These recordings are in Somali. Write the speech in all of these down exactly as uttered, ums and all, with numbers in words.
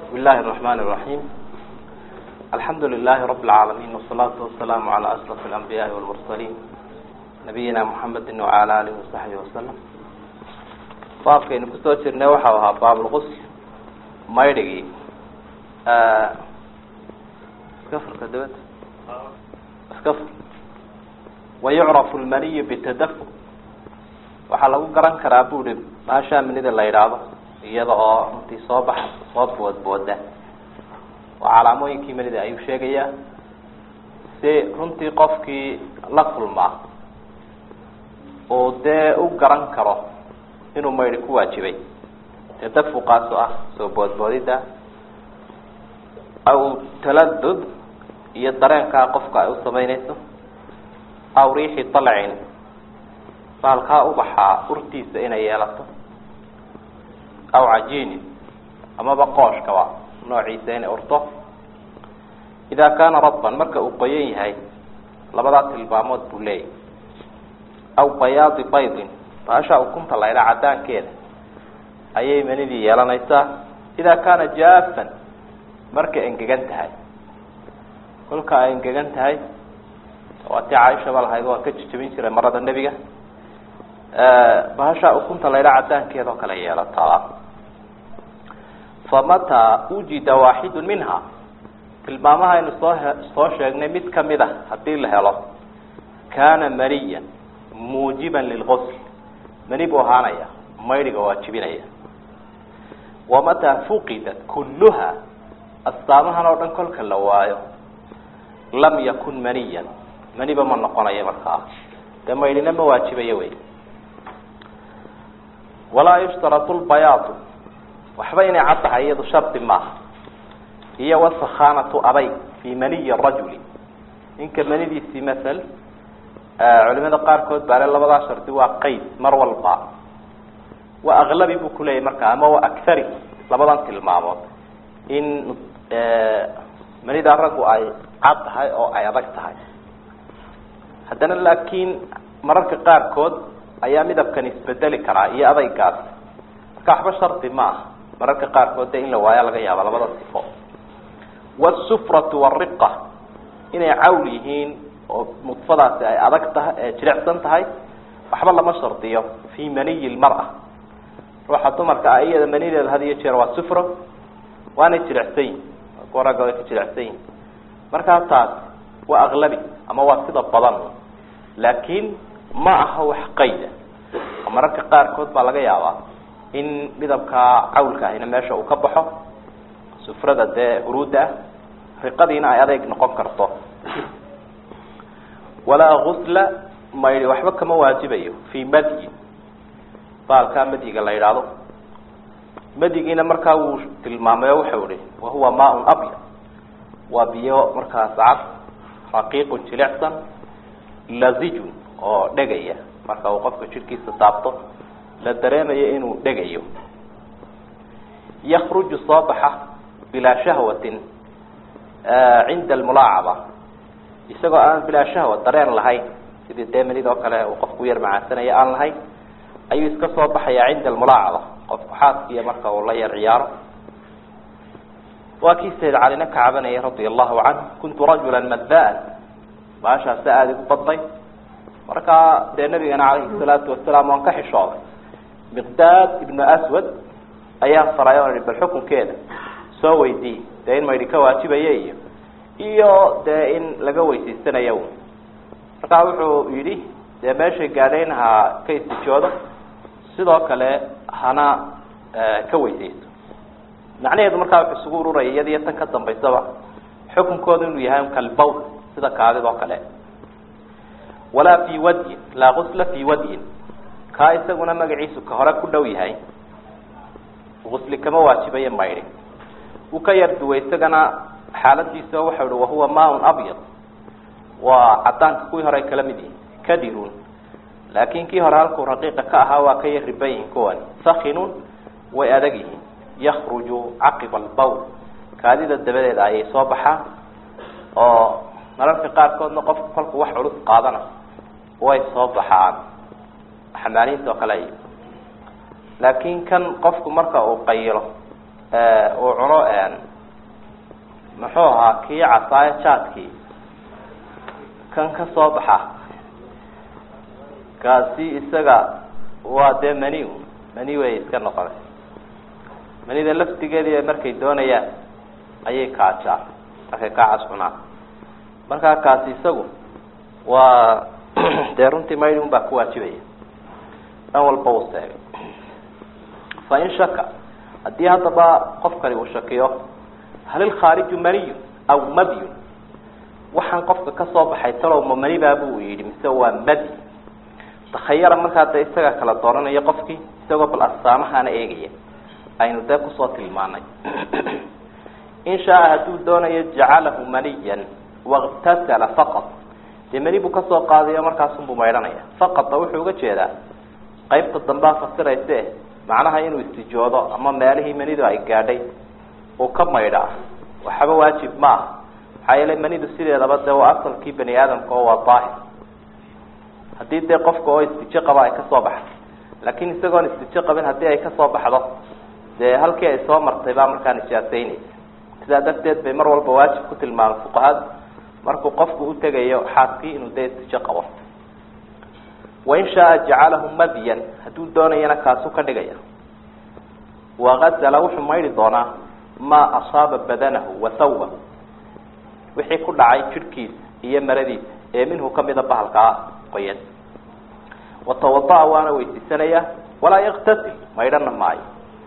بسم الله الرحمن الرحيم الحمد لله رب العالمين والصلاة والسلام على أشرف الأنبياء والمرسلين نبينا محمد وعلى آله وصحبه وسلم baabkaynu kusoo jirnay waxa ahaa baabulqusl maydhigii iskafurka dabad iskafur wayucrafu lmaniyu bitadafu waxaa lagu garan karaa buuri maashaa minida la yidhaahdo iyada oo runtii soo baxa soo boodbooda oo calaamooyinkii manida ayuu sheegayaa si runtii qofkii la kulmaa oo dee u garan karo inuu maydhi ku waajibay tadafuqaas oo ah soo boodboodida aw taladud iyo dareenkaa qofka ay u samaynayso aw riixi talcin baalkaa ubaxaa urtiisa inay yeelato aw cajiinin amaba qooshkaba noociisa inay urto idaa kaana radban marka uu qoyan yahay labadaa tilmaamood buu leeyahy aw bayaadi baydin baasha ukunta la ydhaa cadaankeeda ayay manidii yeelanaysaa idaa kaana jaafan markay engegan tahay kolka ay engegan tahay waatii caaisha ba lahayd waan ka jejebin jiray marada nebiga baasha ukunta la ydhaa cadaankeeda oo kale yeelataa famataa wujida waaxidu minha tilmaamaha aynu soo soo sheegnay mid kamid a hadii la helo kaana maniyan muujiban lilqusl mani buu ahaanaya maydhiga waajibinaya wamataa fuqidat kulluha astaamahan oo dhan kolka la waayo lam yakun maniyan maniba ma noqonayo markaa dee maydhina ma waajibayo wey walaa yushtaratu lbayaadu waxba inay cad tahay iyadu shardi maaha iyo wasakhaanatu abay fii maniyi rajuli ninka manidiisii masal culimada qaarkood baale labadaa shardi waa qayd mar walba waa aklabi buu kuleeyahy markaa ama waa akari labadan tilmaamood in manida raggu ay cad tahay oo ay adag tahay haddana laakiin mararka qaarkood ayaa midabkan isbedeli karaa iyo adaygaas marka waxba shardi ma ah mararka qaarkood de in la waayo laga yaaba labada sifo wasufratu wariqa inay cawl yihiin oo nudfadaasi ay adag tahay jilicsan tahay waxba lama shardiyo fi maniyi lmara ruuxa dumarka ah iyada manideeda had iyo jeer waa sufro waanay jilicsan yihin kuwa ragga way ka jilicsan yihin markaa taas waa aklabi ama waa sida badan laakiin ma aha wax qayda oo mararka qaarkood baa laga yaabaa in midabka cawlka ahina meesha uu ka baxo sufrada dee huruudda ah riqadiina ay adeeg noqon karto walaa gusla maydhi waxba kama waajibayo fii madyin baalkaa madyiga la yidhaahdo madyigiina markaa wuu tilmaamay oo wuxuu ihi wahuwa maaun abyad waa biyo markaas cad raqiiqun jilicsan lazijun oo dhegaya marka uu qofka jidhkiisa taabto la dareemayo inuu dhegayo yakruju soo baxa bilaa shahwatin cinda almulaacaba isagoo aan bilaa shahwa dareen lahayn sidii dee manid oo kale uu qofku yar macaansanaya aan lahayn ayuu iska soo baxaya cinda almulaacaba qofku xaaskiiya marka uu la yar ciyaaro waa kii sayd calina ka cabanayay radia allahu canhu kuntu rajula madaan baashaasa aada igu badnay markaa dee nabigana calayhi salaatu wasalaam waan ka xishooday miqdaad ibnu aswad ayaan faray oo bal xukunkeeda soo weydii dee in maydhi ka waajibaya iyo iyo dee in laga weysaysanayo markaa wuxuu yidhi dee meeshay gaadhayn ha ka istijoodo sidoo kale hana ka weysaysto macnaheedu markaa wuxuu isugu ururaya iyada iyo tan ka dambaysaba xukunkooda inuu yahay kalbowl sida kaadid oo kale walaa fii wadyin laa gusla fii wadyin kaa isaguna magaciisu ka hore ku dhow yahay gusli kama waajibayo maydhi wuu ka yar duway isagana xaaladiisa waxa uhi wahuwa maaun abyad waa cadaanka kuwii hore kala mid yihin kadirun laakin kii hore halkuu raqiiqa ka ahaa waa ka yar riban yihin kuwan sakinun way adag yihiin yakruju caqiba albowl kaadida dabadeeda ayay soo baxaan oo mararka qaarkoodna qofku kolku wax culus qaadana way soo baxaan xamaaliinta oo kale laakiin kan qofku marka uu qaylo uu cuno muxuu ahaa kii casaaya jaadkii kan ka soo baxa kaasi isaga waa dee mani mani way iska noqonay manida laftigeedii markay doonayaan ayay kaajaa markay kaacas cunaan markaa kaasi isagu waa dee runtii maydi un baa ku waajibaya dhan walba uu seegay fa in shaka haddii haddaba qofkani uu shakiyo hal ilkhaariju maniyu aw madyun waxaan qofka kasoo baxay talow ma manibaa buu yidhi mise waa madi takhayara markaa dee isaga kala dooranayo qofkii isagoo bal astaamahaana eegaya aynu dee kusoo tilmaanay in shaaa hadduu doonayo jacalahu maniyan waktasala faqad dee mani buu kasoo qaadayo markaasunbuu maydhanaya faqada wuxuu uga jeedaa qaybta dambaa fasirayse macnaha inuu istijoodo ama meelihii manidu ay gaadhay uu ka maydhaa waxaba waajib ma aha maxaa yeelay manidu sideedaba dee waa asalkii bani aadamka oo waa daahir haddii dee qofka oo istijo qaba ay kasoo baxdo laakiin isagoon istijo qabin haddii ay kasoo baxdo dee halkii ay soo martay baa markaa nijaasaynaysa sidaa darteed bay mar walba waajib ku tilmaamay fuqahadu markuu qofku utegayo xaaskii inuu dee istijo qabo wain shaaa jacalahu madyan hadduu doonayana kaasu ka dhigaya wakasala wuxuu maydhi doonaa maa asaaba badanahu wa thawbahu wixii ku dhacay jidhkiisa iyo maradiisa ee minhu kamida bahalkaa qoyan watawada'a waana weysiisanaya walaa yaktasil maydhana maayo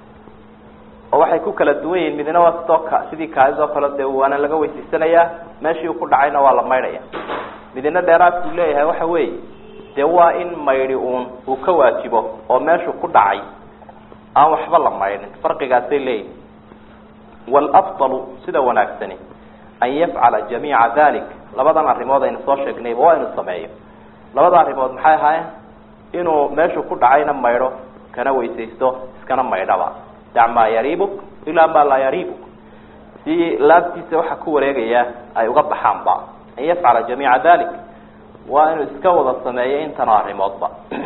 oo waxay ku kala duwan yihiin midna waa sidoo ka sidii kaadidoo kale dee waana laga weysiisanayaa meeshii uu ku dhacayna waa la maydhaya midna dheeraadkuu leeyahay waxa weeye dee waa in maydhi uun uu ka waajibo oo meeshuu ku dhacay aan waxba la maydhin farqigaasay leeyihin waalafdalu sida wanaagsani an yafcala jamiica dalik labadan arrimood aynu soo sheegnayba waa inuu sameeyo labada arrimood maxay ahaayeen inuu meeshuu ku dhacayna maydho kana weysaysto iskana maydhaba dac maa yariibuk ilaa maa laa yariibuk si laabtiisa waxa ku wareegaya ay uga baxaanba an yafcala jamiica dalik waa inuu iska wada sameeyo intana arrimoodba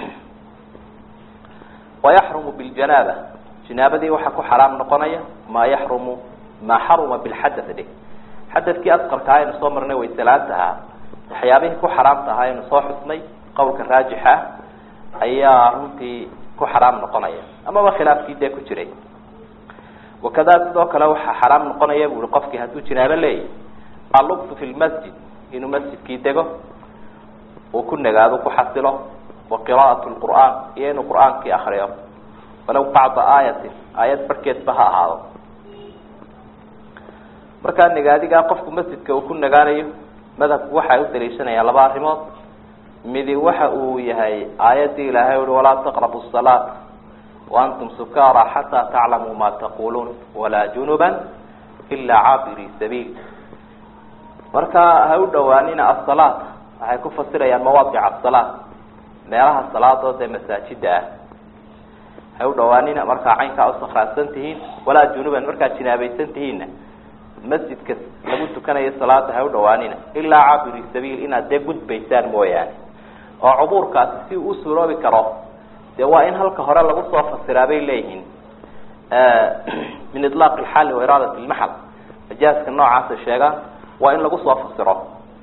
wayaxrumu biljanaaba janaabadii waxaa ku xaraam noqonaya maa yaxrumu maa xaruma bilxadath dheh xadadkii asqarka aynu soo marnay waysalaantahaa waxyaabihii ku xaraamta ahaa aynu soo xusnay qowlka raajixa ayaa runtii ku xaraam noqonaya amaba khilaafkii dee ku jiray wakadaa sidoo kale waxaa xaraam noqonaya bui qofkii hadduu janaabo leeyahy allubtu fi lmasjid inuu masjidkii dego uu ku nagaado ku xasilo wa qira'at lqur'aan iyo inuu qur'aankii akriyo walow bacda aayatin aayad barhkeedba ha ahaado markaa nagaadigaa qofku masjidka uu ku nagaanayo madhabku waxay u daliishanayaan laba arrimood midi waxa uu yahay aayaddii ilaahay ui walaa taqrabu salaata waantum sukaara xataa taclamuu ma taquluun walaa junuban ilaa caabiri sabiil markaa ha u dhawaanina asalaata waxay ku fasirayaan mawaadic asalaat meelaha salaadood ee masaajida ah ha u dhawaanina markaa caynkaa usakraadsan tihiin walaa junuban markaad jinaabaysan tihiinna masjidka lagu tukanayo salaada ha u dhawaanina ilaa caabiri sabiil inaad dee gudbaysaan mooyaane oo cubuurkaasi si uu usuroobi karo dee waa in halka hore lagu soo fasiraa bay leeyihiin min ilaaq ilxaali wa iraadat lmaxal majaaska noocaasa sheegaan waa in lagu soo fasiro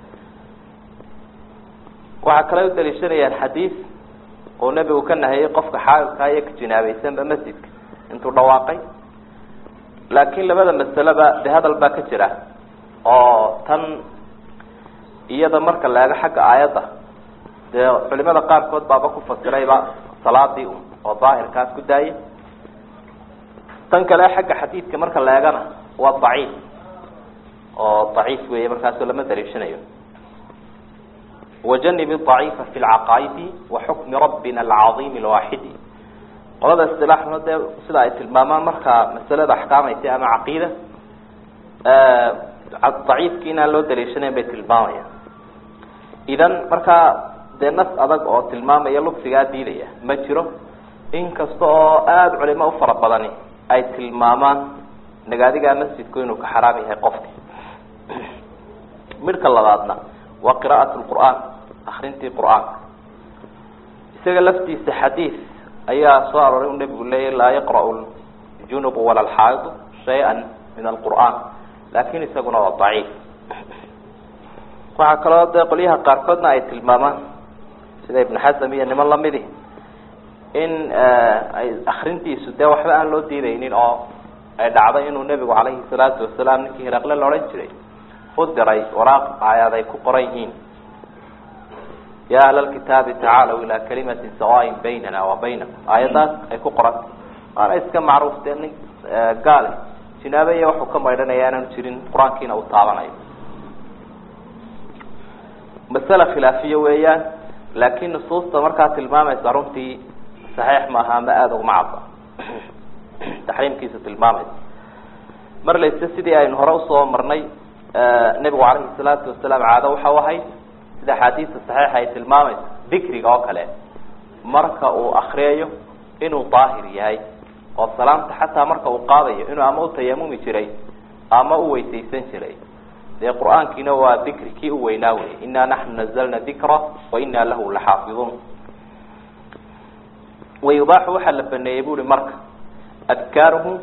waxaa kale u daliishanayaan xadiis oo nebigu ka nahayey qofka xaailkaa iyo ka jinaabaysanba masjidka intuu dhawaaqay laakiin labada masaleba de hadal baa ka jira oo tan iyada marka la eego xagga aayadda dee culimada qaarkood baaba ku fasirayba salaadii un oo daahirkaas ku daayay tan kale xagga xadiidka marka la eegana waa daciif oo daciif weeye markaasoo lama daliishanayo wajanib daciifa fi lcaqaa'idi wa xukmi rabbina alcaiimi alwaaxidi qolada istilaaxna dee sida ay tilmaamaan markaa masalada axkaamaysa ama caqiida daciifki inaan loo daliishanayn bay tilmaamayaan idan markaa dee nas adag oo tilmaamaya lubsigaa diidaya ma jiro inkasta oo aada culimo u fara badani ay tilmaamaan nagaadigaa masjidku inuu ka xaraam yahay qofki midhka labaadna waa qira'at lqur'aan akrintii qur'aanka isaga laftiisa xadiis ayaa soo arooray u nebigu leeyahy laa yaqra'u junubu wala alxaaidu شيئا من القرآن لكن يسقون ضعيف. وعكرات قليها قارقدنا أي تلماما سيدة ابن حزم يعني من لمده إن أخرنتي سدى وحبا أن لو ديدين أو دعوا إنه النبي عليه الصلاة والسلام نكيه رقلا لورنجري فدري وراق عياذي كقريهين يا أهل الكتاب تعالوا إلى كلمة سواء بيننا وبينكم آيات أي كقرة أنا إسكن معروف تاني قال جنابي وحكم أيضا يانا نشرين قرآن كينا وطابنا مسألة خلافية ويان لكن نصوص تمركات المامة ضرورتي صحيح ما هم آذو معضة تحريم كيسة المامة مر ليس سيدي أي نهار وصوه مرني النبي عليه الصلاة والسلام عاده وحوهي sida xadiis saxiix ay tilmaamayso dhikriga oo kale marka uu akhriyo inuu daahir yahay oo salaamta xataa marka uu qaadayo inuu ama u tayamumi jiray ama u weysaysan jiray ee quraankiina waa dhikriki u weynaawe inna nahnu nazzalna dhikra wa inna lahu lahafizun wayubahu hal banayibul marka adkaruhu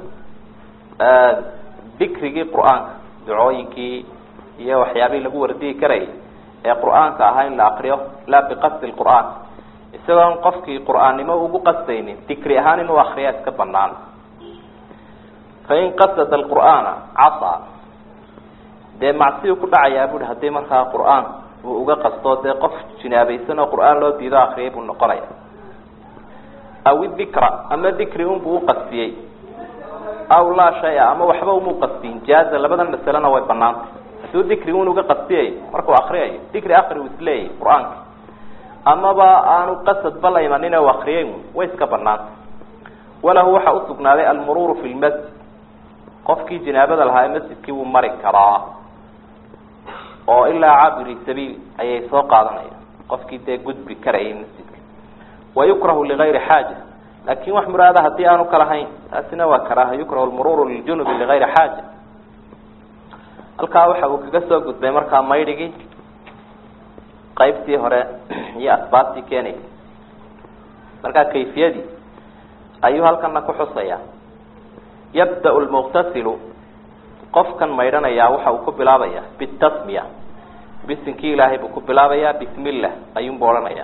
dhikrigi quraanka ducooyinki iyo waxyaabii lagu wardii karay القرآن كأهين لا أقرأه لا بقصد القرآن إذا قفك القرآن ما هو بقصدين ذكر أهان وأخريات كبنان فإن قصد القرآن عصا ده معصيه كل عيابه هذا مرها القرآن وأوجا قصده ده قف جنابي سنة القرآن لو بيدا أخريب النقرية أو الذكرى أما الذكر هم بقصديه أو لا شيء أما وحبه مقصدين جاز لبدا مثلا ويبنان سو ذكر ونوجا قصديه مركو أخريه ذكر آخر وسليه قرآن أما با أنو قصد بلا يمانينا وأخريه ويسك بنات ولا هو حأصبنا ذي المرور في المسجد قفكي جنابة الهاي مسجد كي ومرك كراه أو إلا عابر السبيل أي سوق عضنا قفكي ده جد بكرعي مسجد ويكره لغير حاجة لكن وحمر هذا هدي أنو كرهين أسنا وكراه يكره المرور للجنوب لغير حاجة halka waxa uu kaga soo gudbay marka maydhigi qaybtii hore iyo asbaabtii keenay marka kayfiyadi ayuu halkan ku xusaya yabda al-mughtasil qofkan maydhanaya waxa uu ku bilaabaya bitasmiya bisinki ilaahay buu ku bilaabaya bismillah ayuu booranaya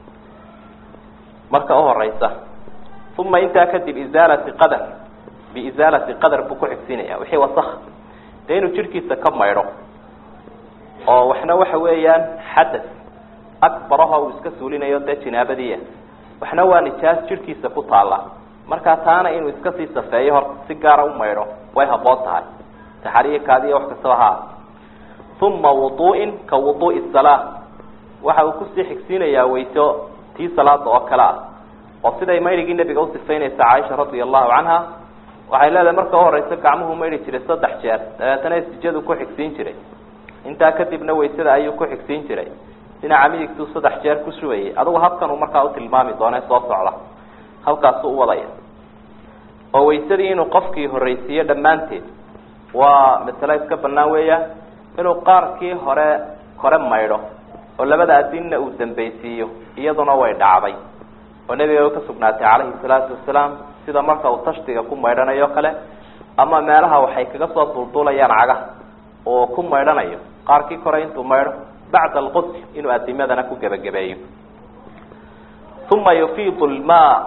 marka oo horeysa thumma inta kadib izalati qadar bi izalati qadar buu ku xigsinaya wixii wasakh deenu jirkiisa ka mayro oo waxna waxa weeyaan xadath akbaraha uu iska suulinayo de jinaabadiya waxna waa nijaas jirkiisa ku taala marka taana inuu iska sii safeeyo hor si gaar ah u mayro way haboon tahay taxriikaadi wax ka soo haa thumma wudu'in ka wudu'i salah waxa uu ku sii xigsiinayaa weyso tii salaada oo kala oo siday mayrigii nabiga u sifaynaysa Aisha radhiyallahu anha waxay leedahay marka horeysa gacmuhu mayri jiray saddex jeer dabeetana sijadu ku xigsiin jiray inta kadibna weysada ayuu ku xigsiin jiray sina camiigtu saddex jeer ku shubayay adigu habkan uu markaa u tilmaami doonay soo socda halkaas uu wadaya oo weysadii inuu qofkii horeysiyo dhamaanteed waa mesela iska banaan weeyaa inuu qaarkii hore hore mayro oo labada adinna uu dambaysiyo iyaduna way dhacday oo nabiga ka sugnaatay calayhi salaatu wasalaam sida marka uu tashtiga ku maydhanayo kale ama meelaha waxay kaga soo dulduulayaan caga oo ku maydhanayo qaarkii kore intuu maydho bacda alqusl inuu adimadana ku gabagabeeyo thumma yufiidu almaa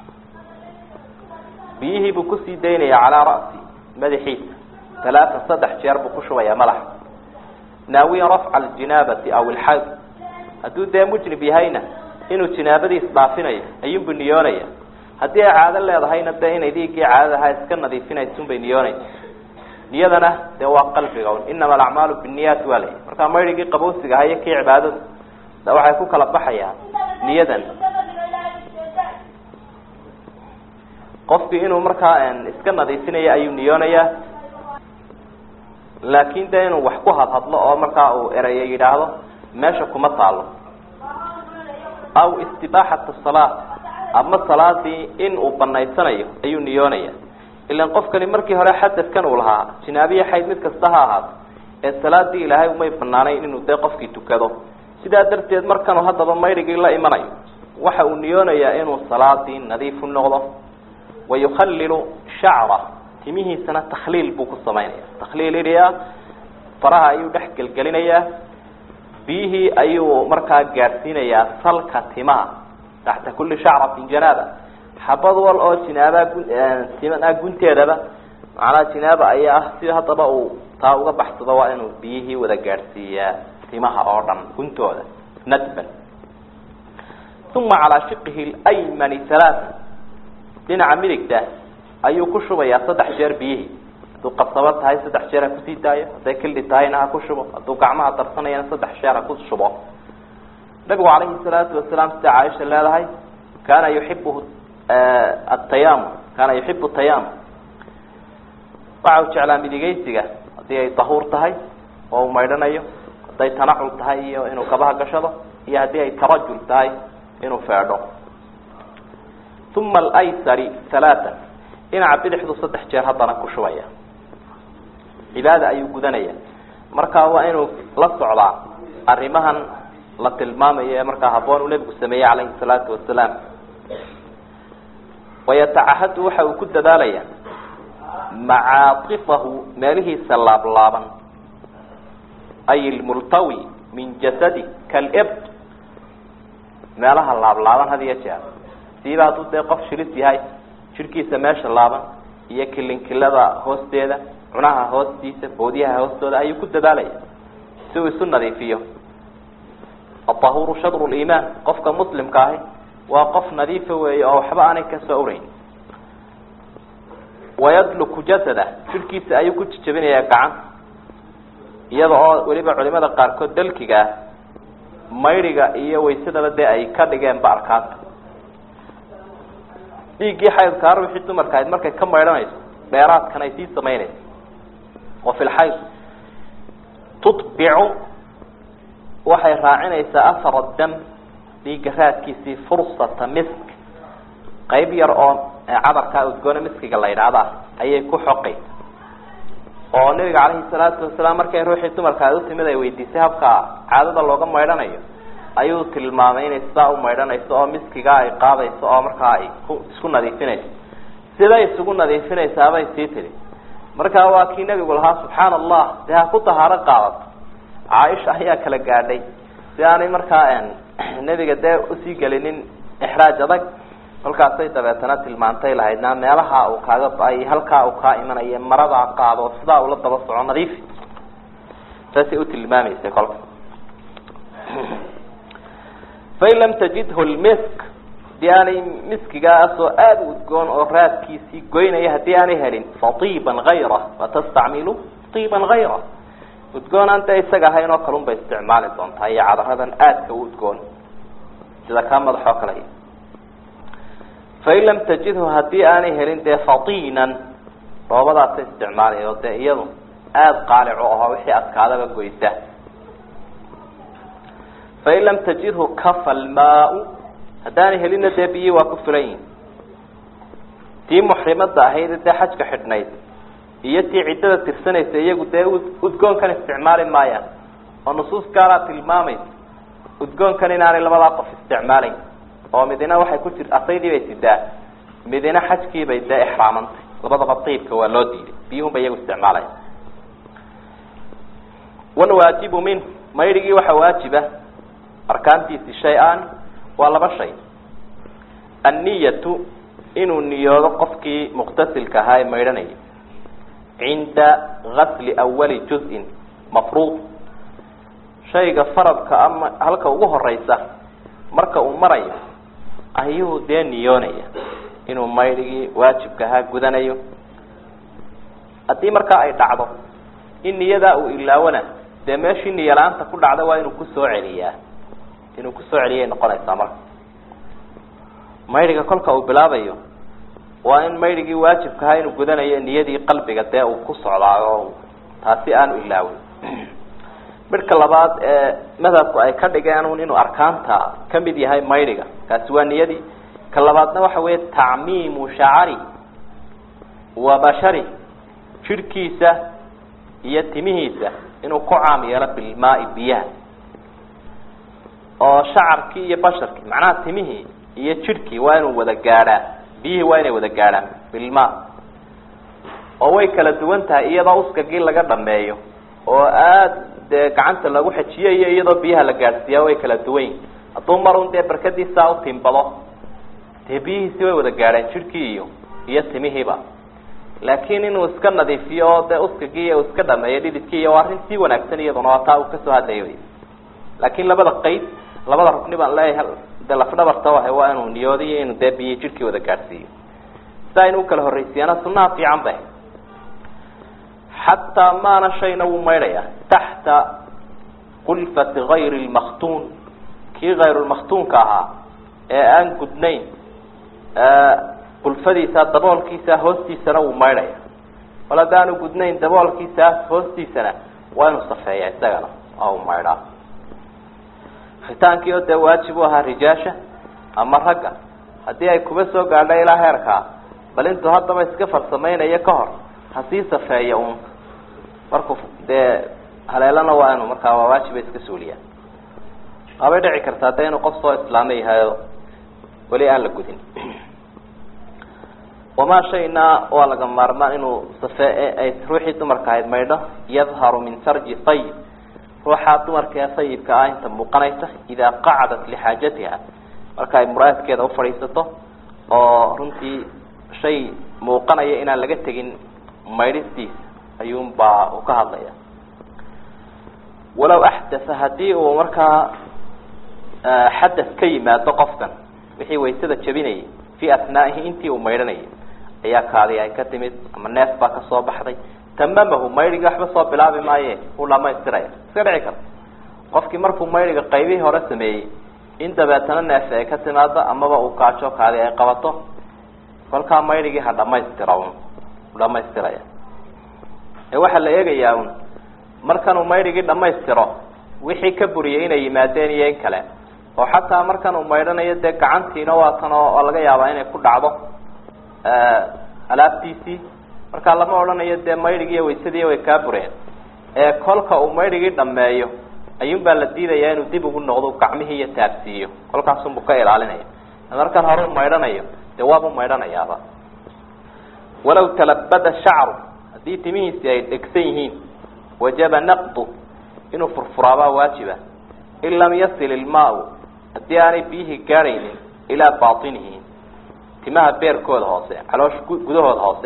bihi buu ku sii daynaya calaa ra'si madaxiisa ثلاثة صدح جير بقشوا يا ملح ناوي رفع الجنابة أو الحيض هدو ده مجنب هينا إنه جنابة إصبافنا أيوم بنيونية هدي عادة اللي هينا ده هنا يديك عادة هاي سكنة دي فينا يسون بنيونية نيادنا ده قلب قول إنما الأعمال بالنيات ولي مركا ما يريق قبوسك هاي كي عبادة ده واحد يكون كلبحيا نيادنا قصدي إنه مركا إن سكنة دي فينا أيوم نيونية لكن ده إنه وحكوها تطلع أو مركا أو إريا يدعو ماشى كم تعلو أو استباحة الصلاة أما الصلاة دي إن أبنى سنة أيوم نيونية إلا نقف كلمة مركي هراء حدث كانوا لها جنابية حيث مثل كستها الصلاة دي لها وما يفنانين إنه تقف كي تكذو سيدا درتيد مركان وهذا ما يرجع إلا إيماني وحاونيون يا إنه الصلاة دي نظيف النغضة ويخلل شعره timihiisana takhliil buu ku samaynaya takhliil iriya faraha ayuu dhex gelgelinayaa biyihii ayuu markaa gaadhsiinayaa salka timaha taxta kulli shacratin janaaba xabad wal oo jinaaba timaa gunteedaba macnaha jinaaba ayaa ah si haddaba uu taa uga baxsado waa inuu biyihii wada gaadhsiiyaa timaha oo dhan guntooda nadban uma calaa shiqihi laymani halaaa dhinaca midigta ayuu ku shubayaa saddex jeer biyihii hadduu qabsabo tahay saddex jeer ha kusii daayo hadday kildhi tahayna ha ku shubo hadduu gacmaha darsanayana saddex jeer ha ku shubo nabigu calayhi salaatu wasalaam sida caaisha leedahay kaana yuxibu atayamum kaana yuxibu tayamum waxa uu jeclaa midigeysiga haddii ay dahuur tahay oo uu maydhanayo hadday tanacul tahay iyo inuu kabaha gashado iyo haddii ay tarajul tahay inuu feedho uma alaysari halaatan dhinaca bidixdu saddex jeer haddana ku shubaya cibaada ayuu gudanaya markaa waa inuu la socdaa arrimahan la tilmaamayo ee markaa habboon uu nebigu sameeyey calayhi salaatu wasalaam wayatacahadu waxa uu ku dadaalaya macaatifahu meelihiisa laablaaban ay lmultawi min jasadi kalibd meelaha laablaaban had iyo jeer siiba hadduu dee qof shilis yahay jirkiisa meesha laaban iyo kilinkilada hoosteeda cunaha hoostiisa boodyaha hoostooda ayuu ku dadaalaya si uu isu nadiifiyo atahuru shadru liimaan qofka muslimka ahi waa qof nadiifa weeye oo waxba aanay kasoo urayn wayadluku jasada jirkiisa ayuu ku jijabinayaa gacan iyada oo weliba culimada qaarkood dalkiga ah mayriga iyo waysadaba dee ay ka dhigeen ba arkaanta dhiiggii xaydkaa ruuxii dumarka ahayd markay ka maydhanayso dheeraadkan ay sii samaynayso wa fi lxayd tutbicu waxay raacinaysaa afar dam dhiigga raadkiisii fursata misk qayb yar oo cadarkaa udgoona miskiga la yidhaahda ayay ku xoqaysa oo nabiga calayhi salaatu wasalaam markay ruuxii dumarka aad u timid ay weydiisay habka caadada looga maydhanayo ayuu tilmaamay inay sidaa u maydhanayso oo miskigaa ay qaadayso oo markaa ay ku isku nadiifinayso siday isugu nadiifinaysaabay sii tiri markaa waa kii nabigu lahaa subxaana allah dee ha ku tahaaro qaadato caaisha ayaa kala gaadhay si aanay markaa nebiga dee usii gelinin ixraaj adag kolkaasay dabeetana tilmaantay lahaydna meelaha uu kaaga ba-ay halkaa uu kaa imanayo maradaa qaado sidaa ula daba soco nadiifi saasay u tilmaamaysay kolka fain lam tajidhu lmisk hadii aanay miskigaasoo aada u udgoon oo raadkiisii goynaya haddii aanay helin fatiiban hayra fatastacmilu tiiban hayra udgoonaan dee isaga ahayn oo kalun bay isticmaali doontaa iyo cadaradan aadka u udgoon sida kaa madaxoo kale fain lam tajidhu haddii aanay helin dee fatiinan dhoobadaasay isticmaalaya oo dee iyadu aada qaalico aho wixii adkaadaba goysa fain lam tajidhu kafa almaau haddaanay helina dee biyii waa ku filan yihin tii muxrimada ahayd dee xajka xidhnayd iyo tii ciddada tirsanaysa iyagu dee udgoonkan isticmaali maayaan oo nusuus gaalaa tilmaamaysa udgoonkan inaanay labadaa qof isticmaalayn oo midina waxay ku jirta asaydii bay sidaa midina xajkiibay dee ixraamantay labadaba tiibka waa loo diiday biyuhun ba iyagu isticmaalaya walwaajibu minhu maydhigii waxaa waajiba arkaantiisi shay-aan waa laba shay anniyatu inuu niyoodo qofkii muqtasilka ahaa ee maydhanayay cinda gasli awali juz-in mafruud shayga faradka ama halka ugu horeysa marka uu marayo ayuu dee niyoonaya inuu maydhigii waajibka ahaa gudanayo haddii markaa ay dhacdo in niyadaa uu ilaawana dee meeshii niyo la-aanta ku dhacda waa inuu kusoo celiyaa inuu kusoo celiyay noqonaysaa marka maydhiga kolka uu bilaabayo waa in maydhigii waajibka ahaa inuu gudanayo niyadii qalbiga dee uu ku socdaayo taasi aanu ilaawin midhka labaad ee madhabku ay ka dhigeen un inuu arkaanta kamid yahay maydhiga kaasi waa niyadii ka labaadna waxa weeye tacmiimu shacari wa bashari jidhkiisa iyo timihiisa inuu ku caam yeelo bilmaai biyaha oo shacarkii iyo basharkii macnaha timihii iyo jidhkii waa inuu wada gaadhaa biyihii waa inay wada gaadhaan bilma oo way kala duwan tahay iyadoo uskagii laga dhameeyo oo aad dee gacanta lagu xajiyay iyadoo biyaha la gaarsiiyaa way kala duwan yihiin hadduu marun dee barkadiisa u timbado dee biyihiisi way wada gaadheen jidhkii iyo iyo timihiiba laakiin inuu iska nadiifiyo oo dee uskagii uu iska dhameeyo dhididkii iyo waa arrin sii wanaagsan iyaduna waa taa uu kasoo hadlayo laakiin labada qeyd labada rukni baan leeyahay dee lafdhabarta wahay waa inuu niyoodiyo inuu dee biyi jidhkii wada gaadhsiiyo sidaa inuu kala horraysiiyana sunnaha fiican bay xataa maana shayna wuu maydhaya taxta qulfati gayri lmaktuun kii hayrulmaktuunka ahaa ee aan gudnayn qulfadiisa daboolkiisa hoostiisana wuu maydhaya wal haddaanu gudnayn daboolkiisaas hoostiisana waa inuu safeeya isagana oo u maydhaa khitaankii oo dee waajib u ahaa rijaasha ama ragga haddii ay kuba soo gaadha ilaa heerkaa bal intuu haddaba iska farsamaynayo ka hor hasii safeeya un markuu dee haleelana waa inu markaa waa waajiba iska suuliyaa waabay dhici kartaa dee inuu qof soo islaama yahayo weli aan la gudin wamaa shayna waa laga maarmaan inuu safe ay ruuxii dumarka ahayd maydho yadharu min farji ayib ruuxaa dumarka ee sayibka ah inta muuqanaysa idaa qacadat lixaajatiha marka ay muraadkeeda ufadhiisato oo runtii shay muuqanaya inaan laga tegin maydhistiisa ayuunbaa uu ka hadlaya walaw axdatha haddii uu markaa xadas ka yimaado qofkan wixii waysada jabinayay fii asnaa'ihi intii uu maydhanayay ayaa kaadi ay ka timid ama neef baa kasoo baxday tamamahu maydhigii waxba soo bilaabi maaye uu dhamaystiraya iska dhici karta qofkii markuu maydhiga qaybihii hore sameeyey in dabeetana neef ay ka timaado amaba uu kaajo kaadi ay qabato kolkaa maydhigii ha dhamaystira un u dhamaystiraya ee waxaa la eegayaa un markanuu maydhigii dhamaystiro wixii ka buriyay inay yimaadeen iyo in kale oo xataa markan uu maydhanayo dee gacantiina waa tan oo laga yaabaa inay ku dhacdo alaabtiisii markaa lama odhanayo dee maydhigii iyo waysadii way kaa bureen ee kolka uu maydhigii dhameeyo ayuun baa la diidayaa inuu dib ugu noqdo gacmihii iyo taabsiiyo kolkaasunbu ka ilaalinaya markan hore u maydhanayo dee waabu maydhanayaaba walaw talabada shacru haddii timihiisi ay dhegsan yihiin wajaba naqdu inuu furfuraabaa waajiba in lam yasil ilmaau haddii aanay biyihii gaadhaynin ilaa baatinihi timaha beerkooda hoose caloosh gudahooda hoose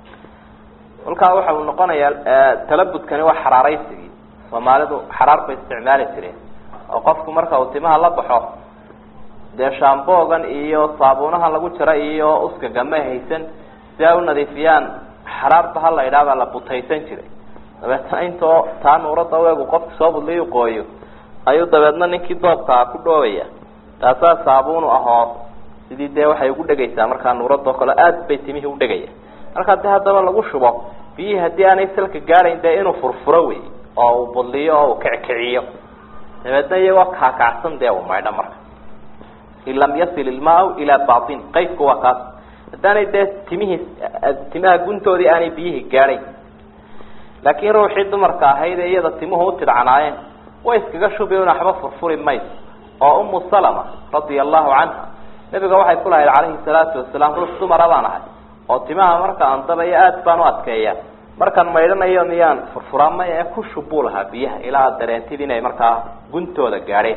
kolkaa waxa uu noqonayaa talabudkani waa xaraaraysigii soomaalidu xaraar bay isticmaali jireen oo qofku marka uu timaha la baxo dee shaamboogan iyo saabuunaha lagu jira iyo uskaga ma haysan si ay u nadiifiyaan xaraarba ha la idhaah baa la butaysan jiray dabeetna intoo taa nuurada weegu qofka soo budlayu qooyo ayuu dabeedna ninkii doobkaa ku dhoobaya taasaa saabuunu ahoo sidii dee waxay ugu dhegaysaa markaa nuuradoo kale aad bay timihii udhegaya markaa de haddaba lagu shubo biyihii haddii aanay salka gaadhayn dee inuu furfuro wey oo uu budliyo oo uu kickiciyo dabeedna iyagoo kaakacsan dee uu maydho marka in lam yasil ilmaau ilaa batin qaydku waa kaas haddaanay dee timihii timaha guntoodii aanay biyihii gaadhayn laakiin ruuxii dumarka ahayd ee iyada timuhu u tidcanaayeen way iskaga shubi un waxba furfuri mayso oo umu salama radia allahu canha nabiga waxay ku lahayd calayhi salaatu wasalaam ruux dumara baan ahay oo timaha marka aan dabayo aad baan u adkeeya markaan maydhanayo miyaan furfuraa maya ee ku shubuu lahaa biyaha ilaa aad dareentid inay markaa guntooda gaadheen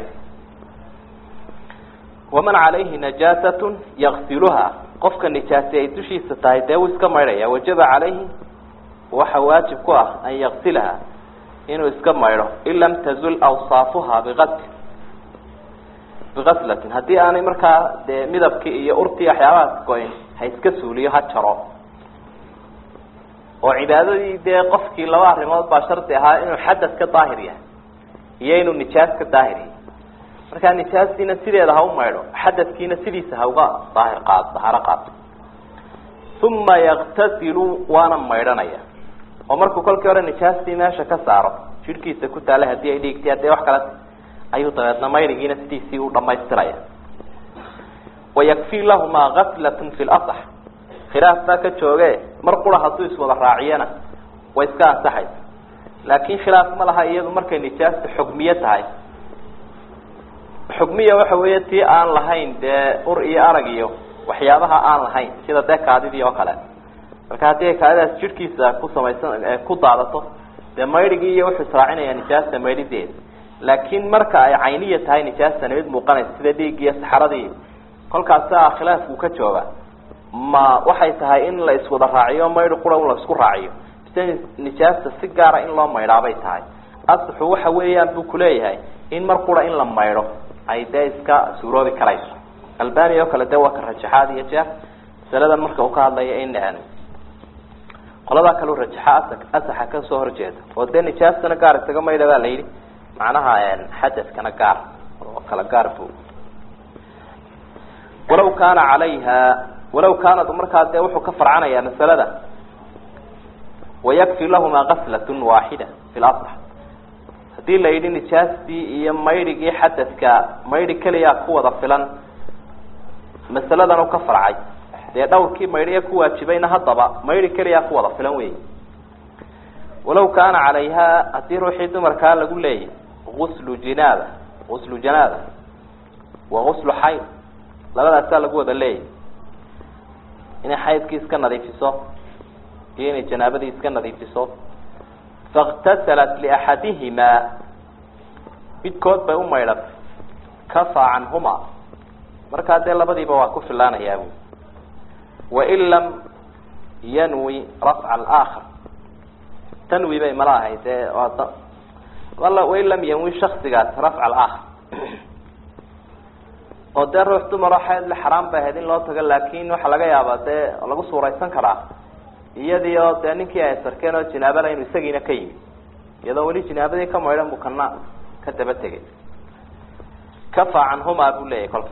waman calayhi najaasatun yaksiluha qofka nijaasi ay dushiisa tahay dee wuu iska maydhaya wajaba calayhi waxa waajib ku ah an yaksilaha inuu iska maydho in lam tazul awsaafuha biqasl biqaslatin haddii aanay markaa dee midabkii iyo urtii waxyaabahaas go-in ha iska suuliyo ha jaro oo cibaadadii dee qofkii laba arrimood baa shardi ahaa inuu xadad ka daahir yahay iyo inuu nijaas ka daahir yahay markaa nijaastiina sideeda ha u maydho xadadkiina sidiisa ha uga daahir qaado daharo qaato uma yaktasilu waana maydhanaya oo markuu kolkii hore nijaastii meesha ka saaro jidhkiisa ku taala haddii ay dhiigtay haddii wax kale ayuu dabeedna maydhigiina sidiisii u dhamaystiraya wayakfii lahumaa gaslatun fi lasax khilaaf baa ka jooge mar qura hadduu iswada raaciyana way iska ansaxaysa laakin khilaaf ma laha iyadu markay nijaasta xugmiye tahay xugmiya waxa weeye tii aan lahayn dee ur iyo arag iyo waxyaabaha aan lahayn sida dee kaadidii oo kale marka hadii kaadaas jirkiisa ku samaysan ku daadato de maydhigi iyo wuxuu israacinaya nijaasta maydhideed laakiin marka ay cayniya tahay nijaasta mid muuqanaysa sida dhiig iyo saxaradii kolkaas khilaaf uu ka jooga ma waxay tahay in la iswada raaciyo maydh qura la isku raaciyo nijaasta si gaar ah in loo maydhaabay tahay asxu waxa weeyaan buu ku leeyahay in mar qura in la maydho ay iska suuroobi karayso albani oo kale dawa ka rajaxaad iyo jeex saladan marka uu ka hadlayo in aan qolada kale rajaxaad asaxa ka soo horjeeda oo de nijaastana gaar isaga maydhada la yiri macnaha xadadkana gaar oo kala gaar buu walaw kana calayha walaw kanat markaa de wuxuu ka farcanaya masalada ويكفي لهما غسلة واحدة في الأصح hadii la yidhi nijaastii iyo maydhigii xadadka maydhi kaliya ku wada filan masaladan uu ka farcay dee dhowrkii maydhiga ku waajibayna haddaba maydhi kaliya ku wada filan wey walow kaana calayha hadii ruuxii dumarkaa lagu leeyahy guslu jinaaba guslu janaaba wa guslu xayd labadaasaa lagu wada leeyahy inay xaydkii iska nadiifiso iyo inay janaabadii iska nadiifiso faاktasalat liaxadihima midkood bay u maydhatay kafaa canhuma markaa dee labadiiba waa ku filaanayaa bu wain lam yanwi rafca alaakhar tanwi bay mala ahayd dee wain lam yanwi shaksigaas rafca alaakhar oo dee ruux dumaro xayd le xaraam bay ahayd in loo tago laakin waxaa laga yaabaa dee lagu suuraysan karaa iyadii oo dee ninkii ay sarkeen oo jinaabana inuu isagiina ka yimid iyadoo weli jinaabadii ka maydhan buu kana ka daba tegay kafaa canhumaa buu leeyahay kolka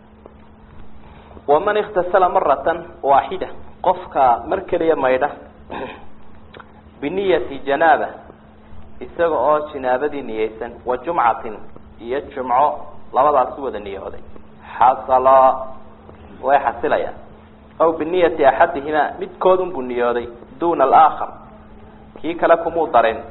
waman iktasala maratan waaxida qofka mar keliya maydha biniyati janaaba isaga oo jinaabadii niyeysan wa jumcatin iyo jumco labadaasi wada niyooday xasala way xasilayaan aw biniyati axadihima midkoodun buu niyooday duna alaakhar kii kale kumuu darin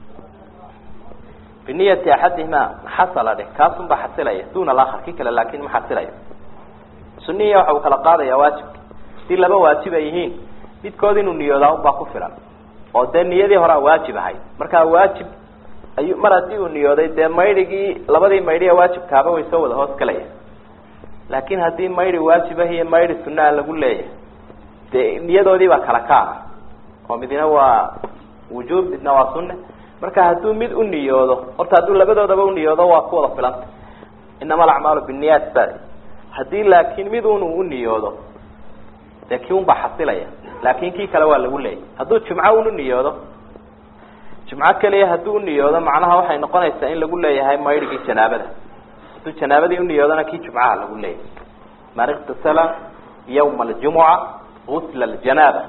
biniyati axadihima xasala dheh kaasun baa xasilaya duna alaakhar kii kale laakin ma xasilayo suniya waxa uu kala qaadaya waajibka hadii laba waajib ay yihiin midkood inuu niyoodaa unbaa ku filan oo dee niyadii horaa waajib ahayd markaa waajib ayu mar haddii uu niyooday dee maydhigii labadii maydhiya waajibkaaba way soo wada hoos galaya laakin haddii maydhi waajibah iyo maydhi sunaa lagu leeyahay dee niyadoodii baa kala kaana oo midna waa wujuub midna waa sunne marka hadduu mid u niyoodo horta hadduu labadoodaba uniyoodo waa ku wada filanta inama alacmaalu binniyaat ba haddii laakin mid un u niyoodo dee kii un baa xasilaya laakin kii kale waa lagu leeyahay hadduu jumco un uniyoodo jumco keliya hadduu uniyoodo macnaha waxay noqonaysaa in lagu leeyahay maydhigii janaabada haduu janaabadii uniyoodana kii jumcaha lagu leeyahay man iktasala yawma aljumuca gusla aljanaaba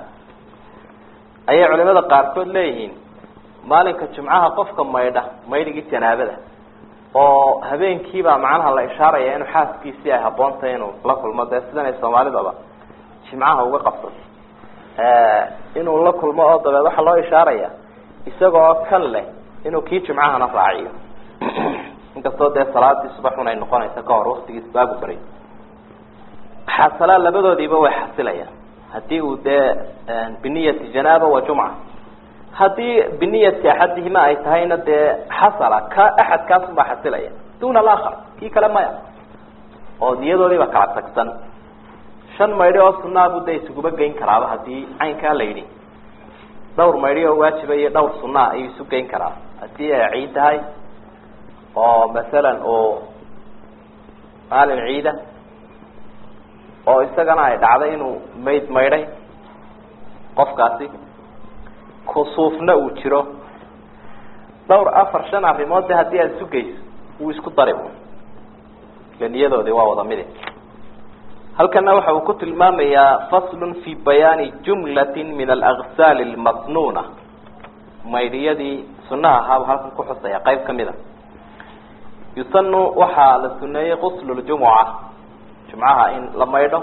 ayay culimada qaarkood leeyihiin maalinka jumcaha qofka maydha maydhigii janaabada oo habeenkiibaa macnaha la ishaaraya inuu xaaskiisii ay haboontahay inuu la kulmo dee sidan ay soomaalidaba jimcaha uga qabsato inuu la kulmo oo dabeed waxaa loo ishaaraya isagoo kan leh inuu kii jumcahana raaciyo inkastoo dee salaadii subaxun ay noqonaysa kahor waktigiis baagu baray xasalaa labadoodiiba way xasilayaan hadii uu dee biniyati janaaba wa jumca hadii biniyati axadihima ay tahayna dee xasala ka axadkaasun baa xasilaya duna alaakhar kii kale maya oo niyadoodiiba kala tagsan shan maydhi oo sunaabu da isuguba geyn karaaba hadii caynkaa la yidhi dhawr maydhi oo waajiba iyo dhawr sunaa ayuu isu geyn karaa hadii ay ciid tahay oo masalan oo maalin ciida oo isagana ay dhacday inuu mayd maydhay qofkaasi kusuufna uu jiro dhawr afar shan arrimood de haddii aada isu geyso wuu isku dari ile niyadoodii waa wada mide halkana waxa uu ku tilmaamayaa faslun fi bayaani jumlatin min alagsaal almasnuuna maydhiyadii sunaha ahaaba halkan ku xusaya qayb kamid a yusanu waxaa la suneeyey quslu ljumuca jumcaha in la maydho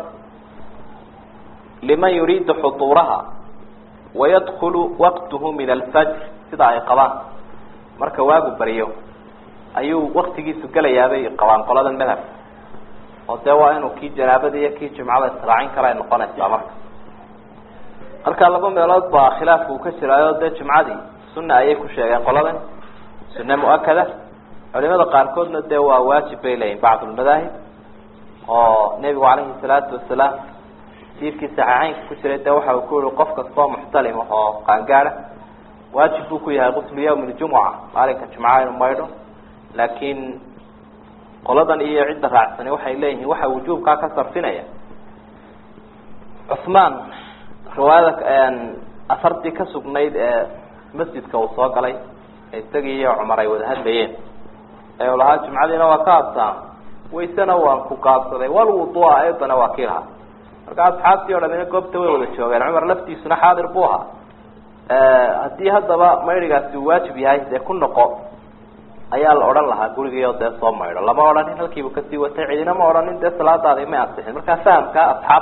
liman yuriidu xuduuraha wayadkulu waqtuhu min alfajr sida ay qabaan marka waagu baryo ayuu waktigiisu gelayaabay qabaan qoladan madhab oo dee waa inuu kii janaabada iyo kii jumcada israacin kara ay noqonaysaa marka marka laba meelood baa khilaaf uu ka jiraayo de jumcadii sunna ayay ku sheegeen qoladan sunna muakkada culimada qaar koodna de waa waajib bay leeyihiin bacd ulmadaahib oo nabigu calayhi salaatu wasalaam diirkii saxiixaynka ku jiray de waxa uu ku yihi qof kastoo muxtalim oo qaangaara waajib buu ku yahay quslu yawm aljumuca maalinka jumcaha inuu maydho laakiin qoladan iyo cidda raacsani waxay leeyihiin waxa wujuubkaa ka sarfinaya cusmaan riwaayada asartii ka sugnayd ee masjidka uu soo galay isagii iyo cumar ay wada hadlayeen ee uu lahaa jumcadiina waa ka habsaan waysana waan ku gaabsaday wal wuduu'a ayadana waa kii lahaa marka asxaabtii o dhamina goobta way wada joogeen cumar laftiisuna xaadir buu ahaa haddii haddaba maydhigaasi uu waajib yahay dee ku noqo ayaa la odhan lahaa gurigiio dee soo maydho lama odhanin halkiibu kasii watay cidina ma odhanin dee salaadaadi may ansixin markaa fahamka asxaab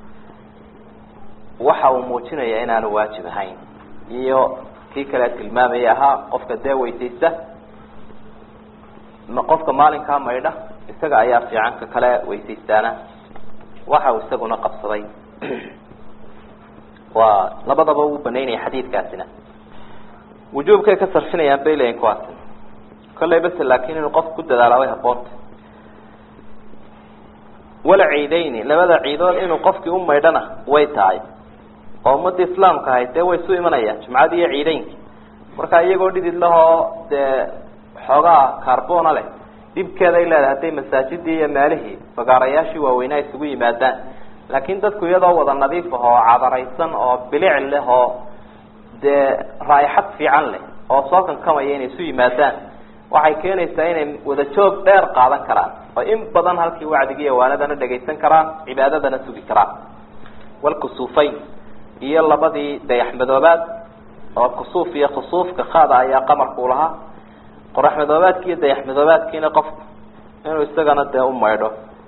waxa uu muujinaya inaanu waajib ahayn iyo kii kale tilmaamaya ahaa qofka dee weysaysta qofka maalinkaa maydha isaga ayaa fiican ka kale weysaystaana waxa uu isaguna qabsaday waa labadaba uu banaynaya xadiidkaasina wujuubkay ka sarfinayaan bay leeyihin kuwaasi kollay bas laakiin inuu qofku ku dadaala way haboonta wala ciidayni labada ciidood inuu qofkii u maydhana way tahay oo ummadda islaamka ahayd dee way isu imanayaan jumcadii iyo ciidaynki markaa iyagoo dhidid lahoo dee xoogaa carbona leh dhibkeeday leedahay hadday masaajidii iyo meelihii fagaarayaashii waaweynaa isugu yimaadaan laakiin dadku iyadoo wada nadiif ah oo cadaraysan oo bilic leh oo dee raaixad fiican leh oo soo kankamaya inay isu yimaadaan waxay keenaysaa inay wada joog dheer qaadan karaan oo in badan halkii wacdigii iyo waanadana dhagaysan karaan cibaadadana sugi karaan walkusuufayn iyo labadii dayaxmadoobaad oo kusuuf iyo khusuufka qaada ayaa qamarku lahaa qoraxmadoobaadki iyo dayaxmadoobaadkiina qofku inuu isagana dee u maydho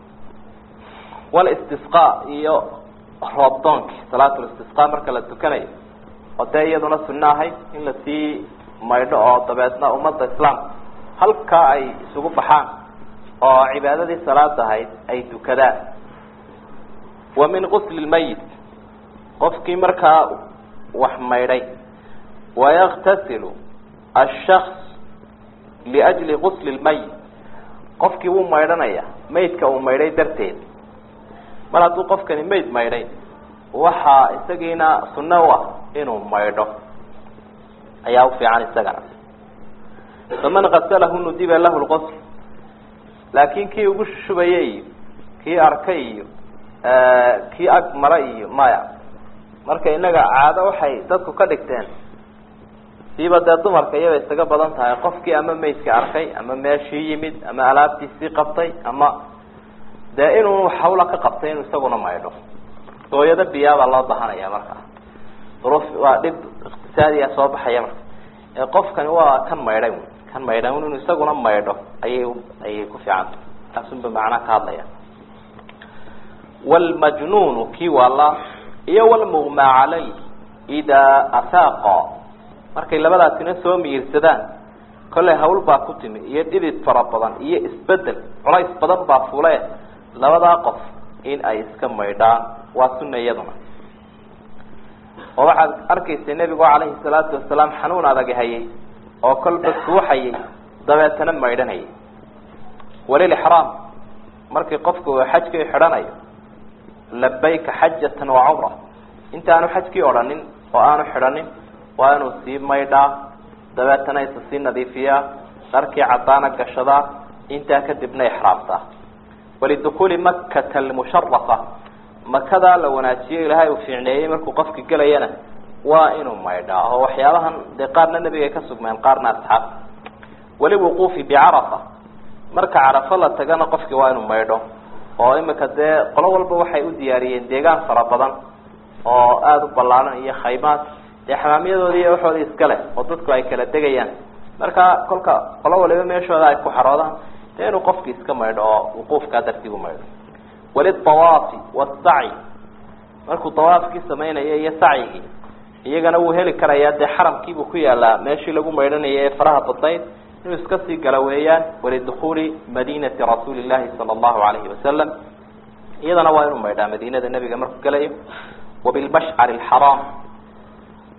walistisqa iyo roobdoonki salaatulistisqa marka la tukanayo oo dee iyaduna sunno ahayd in lasii maydho oo dabeedna ummadda islaamka halkaa ay isugu baxaan oo cibaadadii salaada ahayd ay tukadaan wa min qusli lmayit qofkii markaa wax maydhay wayaktasilu ashaks liajli qusli lmayit qofkii wuu maydhanaya maydka uu maydhay darteed mar hadduu qofkani mayd maydhay waxaa isagiina sunno u ah inuu maydho ayaa ufiican isagana faman qasalahu nudiba lahu lqusl laakin kii ugu shubayay iyo kii arkay iyo kii ag mara iyo maya marka inaga caado waxay dadku ka dhigteen siiba dee dumarka iyaba isaga badan tahay qofkii ama maydka arkay ama meeshii yimid ama alaabtiisii qabtay ama dee inuu hawla ka qabtay inuu isaguna maydho dooyado biyaabaa loo bahanaya markaa duruuf waa dhib iqtisaadiya soo baxaya marka ee qofkani waa kan maydhay kan maydhay inuu isaguna maydho ayay ayay ku fiicanta taasunba macnaa ka hadlaya walmajnuunu kii waala iyo walmughmaa calay idaa afaaqa markay labadaasina soo miyirsadaan kollay hawl baa ku timi iyo dhidid fara badan iyo isbedel culays badan baa fule labadaa qof in ay iska maydhaan waa sunna iyaduna oo waxaad arkaysa nebigu calayhi salaatu wasalaam xanuun adag hayay oo kolba suuxayay dabeetana maydhanayay walilixraam markii qofku xajkii xidhanayo labayka xajatan wa cumra inta aanu xajkii odhanin oo aanu xidhanin waa inuu sii maydhaa dabeetana isa sii nadiifiyaa dharkii caddaana gashadaa intaa kadibna ixraamtaa walidukuuli makkata almusharafa makadaa la wanaajiyo ilaahay uu fiicneeyey markuu qofki gelayana waa inuu maydhaa oo waxyaabahan dee qaarna nebigay ka sugmeen qaarna asxaab waliwuquufi bicarafa marka carafo la tagana qofkii waa inuu maydho oo imika dee qolo walba waxay u diyaariyeen deegaan fara badan oo aada u ballaaran iyo khaymaad dee xamaamyadoodii iyo waxoodii iska leh oo dadku ay kala degayaan marka kolka qolo waliba meeshooda ay ku xaroodaan dee inuu qofkii iska maydho oo wuquufkaa dartiibu maydho walidawaafi wasacyi markuu dawaafkii samaynayo iyo sacyigii iyagana wuu heli karayaa dee xaramkiibuu ku yaalaa meeshii lagu maydhanaya ee faraha badnayd inuu iska sii gala weeyaan walidukuuli madinati rasuuli llahi sala allahu alayhi wasalam iyadana waa inuu maydhaa madiinada nebiga markuu galayo wabilmashcari alxaraam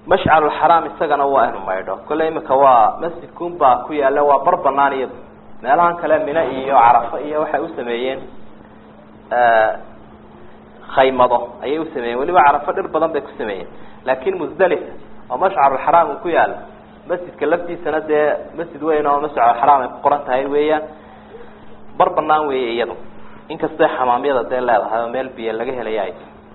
مشعر الحرام isagana waa inuu maydho kale imika waa masjidkun baa ku yaala waa bar banaan iyo meelahan kale Mina iyo Carafa iyo waxay u sameeyeen ee khaymado ayay u sameeyeen waliba Carafa dhir badan bay ku sameeyeen laakiin Muzdalifa oo mashcar al-haram ku yaala masjidka laftiisana de masjid weyn oo mashcar al-haram ay ku qoran tahay weeyaan bar banaan weeyay iyadu inkastoo xamaamiyada de leedahay meel biyo laga helayaa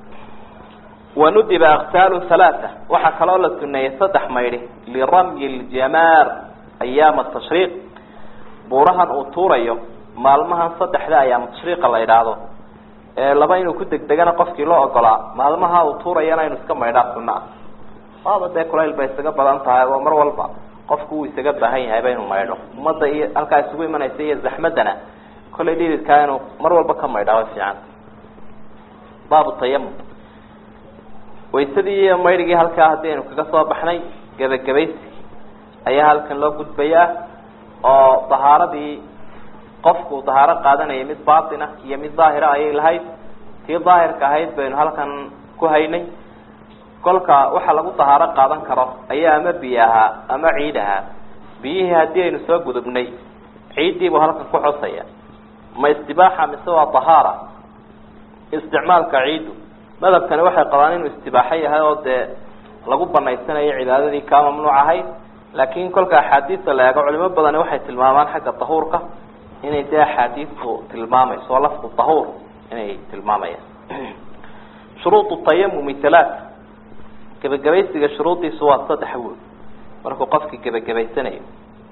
وندب اغتال ثلاثة وحكى الله سنة صدح ميري لرمي الجمار ايام التشريق بورهن اطوريو مالمها صدح لا ايام التشريق الله يرادو لبا inuu ku degdegana qofkii loo ogolaa maalmaha uu tuurayana inuu iska maydhaa sunnah waaba de kuleel bay isaga badan tahay oo mar walba qofku uu isaga baahan yahay inuu maydho umada halka isugu imanaysa iyo zaxmadana kulay dhididka inuu mar walba ka maydhaa fiican baabu tayammum waysadii maydhigi halka hadeen kaga soo baxnay gabagabaysi ayaa halkan loo gudbayaa oo tahaaradii qofku tahaaro qaadanaya mid baatina iyo mid daahira ay lahayd tii daahirka ahayd baynu halkan ku haynay kolka waxa lagu tahaaro qaadan karo ayaa ama biyaha ama ciidaha biyaha hadii aynu soo gudubnay ciidii buu halkan ku xusaya ma istibaaxa mise waa tahaara isticmaalka ciidu madhabkani waxay qabaan inuu istibaaxa yahay oo de lagu banaysanayo cibaadadii ka mamnuuc ahayd laakiin kolka xadiiska la eego culimo badan waxay tilmaamaan xagga tahuurka inay de xadiisku tilmaamayso lafdu tahuur inay tilmaamayaan shuruudu tayammum thalath gabagabaysiga shuruudiisu waa saddex wood markuu qofkii gabagabaysanayo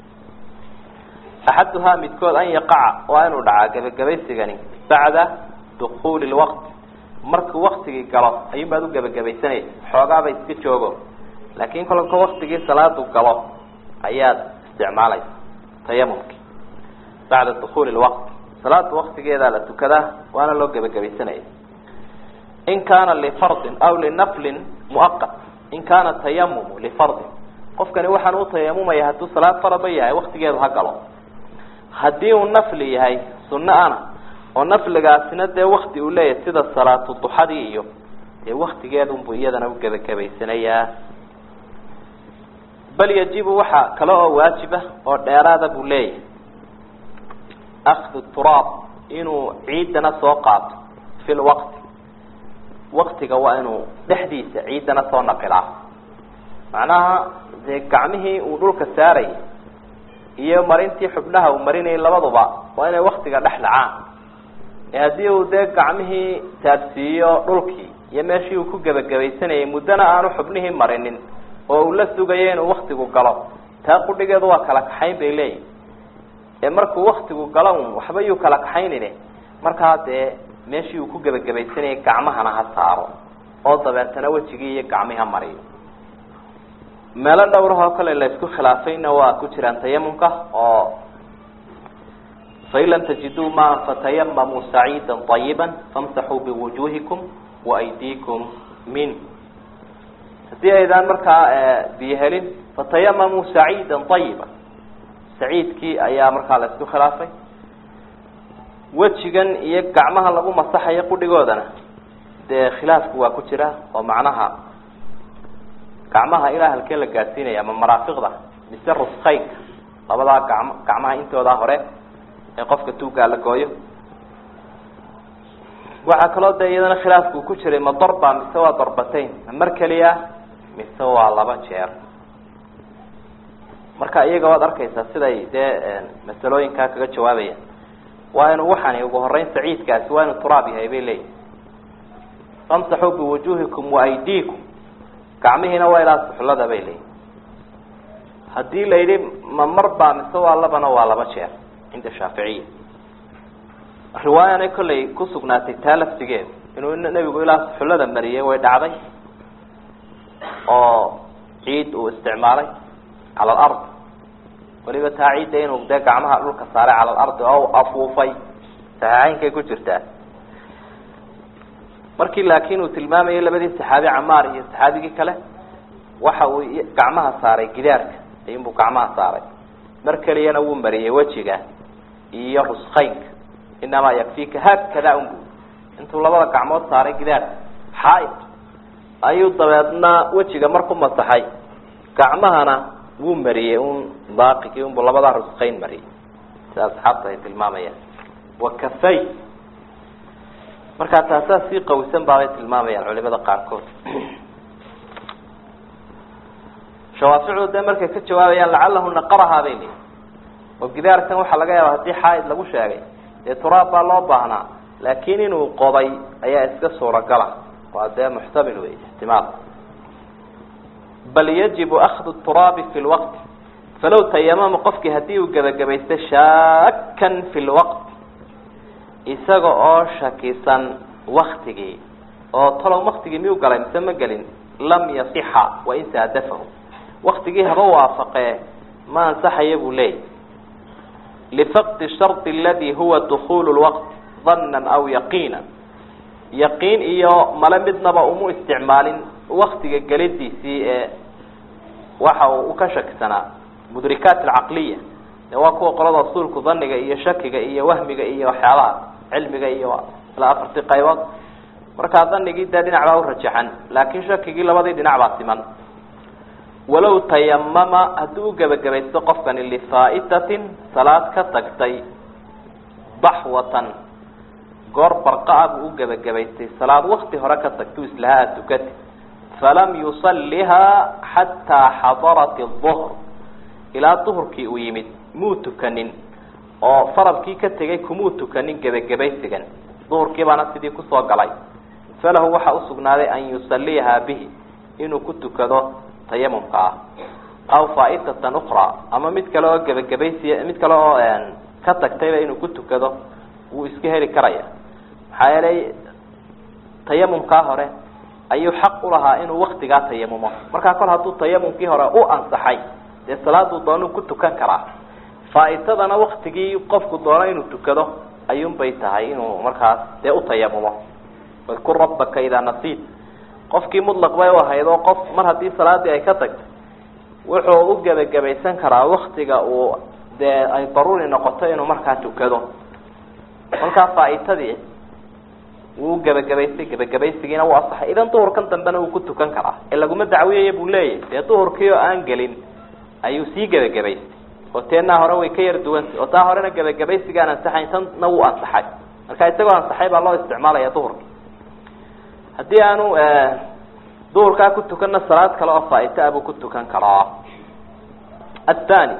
axaduha midkood an yaqaca waa inuu dhacaa gabagabaysigani bacda dukhuli alwaqt markuu waqtigii galo ayuu baad u gabagabaysanay xoogaaba iska joogo laakiin kolka waqtigii salaadu galo ayaad isticmaalaysaa tayammumki bacda dukhul alwaqt salaadu waqtigeeda la tukada waana loo gabagabaysanay in kana li fard aw li nafl muaqqat in kana tayammum li fard qofkani waxaan u tayammumaya haduu salaad faraba yahay waqtigeedu ha galo hadii uu nafli yahay sunna ana oo nafligaasina de waqti uu leeyahay sida salaatu duhadii iyo ee waqtigeedu buu iyadana u gabagabaysanaya bal yajibu waxa kala oo waajiba oo dheeraada buu leeyahay akhdu turab inuu ciidana soo qaato fil waqti waqtiga waa inuu dhaxdiisa ciidana soo naqilaa macnaha de gacmihii uu dhulka saaray iyo marintii xubnaha uu marinay labaduba waa inay waqtiga dhaxlacaan hadii uu de gacmihii taabsiyo dhulkii iyo meeshii uu ku gabagabaysanayay mudana aanu xubnihii marinin oo uu la sugayay inuu waqtigu galo taa qudhigeedu waa kala kaxayn bay leeyihiin ee markuu waqtigu galo waxba yuu kala kaxaynine markaa dee meeshii uu ku gabagabaysanayay gacmahana ha saaro oo dabeetana wejigii iyo gacmihi ha mariyo meelo dhowrahoo kale la isku khilaafayna waa ku jiraan tayammumka oo فإن لم تجدوا ماء فتيمموا سعيدا طيبا فامسحوا بوجوهكم وأيديكم منه هذه إذا مركا بيهلين فتيمموا سعيدا طيبا سعيد كي أيام مركا لسكو خلافي وجهن يقعمها لغو مصحة يقول لقودنا ده خلاف كوا كتيرا ومعناها قعمها إله الكل قاسين يا من مرافق ده بسر السخيك لبدا قعمها انتو ده هوري qofka tuuga la gooyo waxa kala deeyadana khilaafku ku jiray ma darba mise waa darbateen mar kaliya mise waa laba jeer marka iyaga waad arkaysaa siday de masalooyinka kaga jawaabayaan waa inuu waxaan ugu horeyn saciidkaasi waa inuu turaab yahay bay leeyahay famsahu bi wujuhikum wa aydikum gacmihina waa ilaa suxulada bay leeyahay hadii la yiri ma marba mise waa labana waa laba jeer عند الشافعية رواية أنا كل كسبناتي ثلاث تجيب إنه النبي يقول لا حلة مرية ويدعبي أو عيد واستعماري على الأرض ولي بتاعيد دين وبدأ عمها أقول كسارة على الأرض أو أفوفي تهاين كي كجرتها مركي لكن وتلمام يلا بدي السحابي عماري السحابي كله وحوي قعمها صاري جدارك ينبو قعمها صاري مركلي أنا ومبري وجهه يرسخينك إنما يكفيك هكذا أنبو أنتوا الله بارك عمود صاري جدار حائط ayuu dabeedna wejiga marku masaxay gacmahana wuu mariyay un baaqigii unbu labada rusqayn mariyay sida asxaabta ay tilmaamayaan wakafay markaa taasaa sii qawisan baabay tilmaamayaan culimada qaarkood shawaaficdu dee markay ka jawaabayaan lacalahu naqarahaa bay leeyihin oo gidaarkan waxaa laga yaaba haddii xaaid lagu sheegay dee turaab baa loo baahnaa laakiin inuu qoday ayaa iska suuragala waa dee muxtamil wey ixtimaal bal yajibu akdu turaabi fi lwaqti falow tayamama qofkii haddii uu gebagabaysta shaakan fi lwaqti isaga oo shakisan waktigii oo talow waktigii miyuu galay mise ma gelin lam yasixa wain saadafahu waktigii haba waafaqee ma ansaxaya buu leeyahy lifaqdi shardi aladi huwa dukulu lwaqti danan aw yaqiina yaqiin iyo male midnaba umu isticmaalin waktiga gelidiisii ee waxa uu ka shakisanaa mudrikaat alcaqliya ee waa kuwa qolada usuulku daniga iyo shakiga iyo wahmiga iyo waxyaabaha cilmiga iyo ilaa afartii qaybood markaa danigii dee dhinac baa u rajaxan laakiin shakigii labadii dhinac baa siman walow tayamama haddii u gebagabaysto qofkani lifaa'itatin salaad ka tagtay baxwatan goor barqa-a buu u gebagabaystay salaad wakti hore ka tagtuu islahaa tukati falam yusallihaa xataa xadarat duhr ilaa duhurkii uu yimid muu tukanin oo faradkii ka tegay kumuu tukanin gebagabaysigan duhurkii baana sidii kusoo galay falahu waxaa usugnaaday an yusalliyahaa bihi inuu ku tukado tayamumka ah aw faa'itatan ukraa ama mid kale oo gebagabaysiya mid kale oo ka tagtayba inuu ku tukado wuu iska heli karaya maxaa yeelay tayamumkaa hore ayuu xaq ulahaa inuu waktigaa tayamumo markaa kol hadduu tayamumkii hore u ansaxay dee salaaduu doonuu ku tukan karaa faaitadana waktigii qofku doono inuu tukado ayuunbay tahay inuu markaas dee utayamumo wadkur rabbaka idaa nasiid qofkii mudlaq bay u ahayd oo qof mar haddii salaadii ay ka tagto wuxuu u gebagabaysan karaa waktiga uu dee ay daruuri noqoto inuu markaa tukado markaa faaitadii wuu gebagabaystay gebagabaysigiina wuu asaxay idan duhurkan dambena wuu ku tukan karaa ee laguma dacwiyaya buu leeyahy dee duhurkii oo aan gelin ayuu sii gebagabaystay oo teenaa hore way ka yar duwantay oo taa horena gebagabaysigaan ansaxayn tanna wuu ansaxay marka isagoo ansaxay baa loo isticmaalaya duhurka haddii aanu duhurkaa ku tukanna salaad kale oo faaita a buu ku tukan karaa athani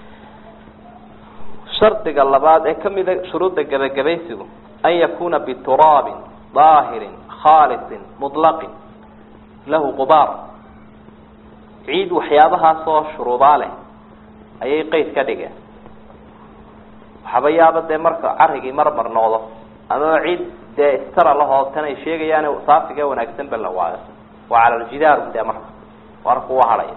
shardiga labaad ee kamida shuruudda gebagabaysigu an yakuna bituraabin daahirin khaalisin mutlaqin lahu qubaar ciid waxyaabahaasoo shuruudaa leh ayay qeyd ka dhigeen waxaba yaaba dee marka carigii marmar noqdo amaba ciid dee istara lahoo tan ay sheegayaan saafiga wanaagsan ba la waayo waa cala aljidaar dee marka warku waa hadhaya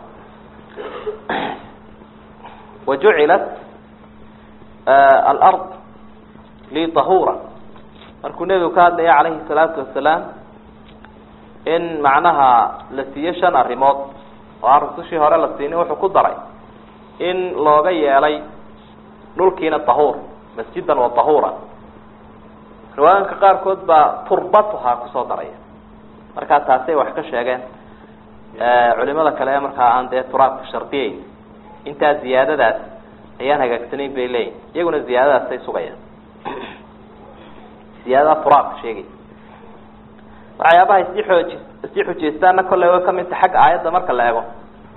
wajucilat alard litahura markuu nebigu ka hadlaya calayhi salaatu wasalaam in macnaha la siiyo shan arrimood oo aan rusushii hore la siinin wuxuu ku daray in looga yeelay dhulkiina tahuur masjidan wa tahuura riwaayanka qaarkood baa turbatuhaa kusoo daraya markaa taasay wax ka sheegeen culimada kale ee markaa aan dee turaabka shardiyeyn intaa ziyaadadaas ayaan hagaagsanayn bay leeyihin iyaguna ziyaadadaasay sugayaan ziyaadada turaabka sheegay waxyaabaha isii xooji isii xujaystaana kolley way kamid tahay xagga aayadda marka la eego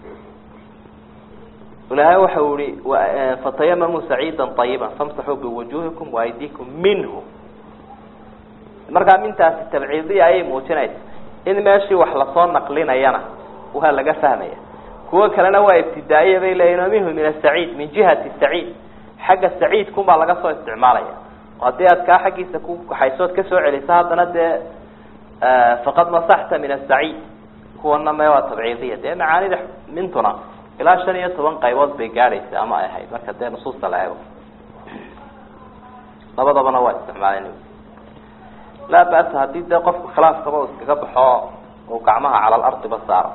ilaahay waxa uu yihi fatayamamuu saciidan ayiban famsaxuu biwujuhikum waaydiikum minhu markaa mintaasi tabciidiya ayay muujinaysa in meeshii wax lasoo naqlinayana waa laga fahmaya kuwo kalena waa ibtidaa'iya bay leeyihin minhu min asaciid min jihati saciid xagga saciidkunbaa laga soo isticmaalaya oo haddii aad kaa xaggiisa ku kaxaysood kasoo celiso haddana dee faqad masaxta min asaciid kuwana me waa tabciidiya dee macaanida mintuna ilaa shan iyo toban qaybood bay gaadhaysa ama ay ahayd marka dee nusuusta la eego labadabana waa isticmaaleen laa ba'sa haddii dee qofku khilaafkaba u iskaga baxo uu gacmaha cala alardiba saaro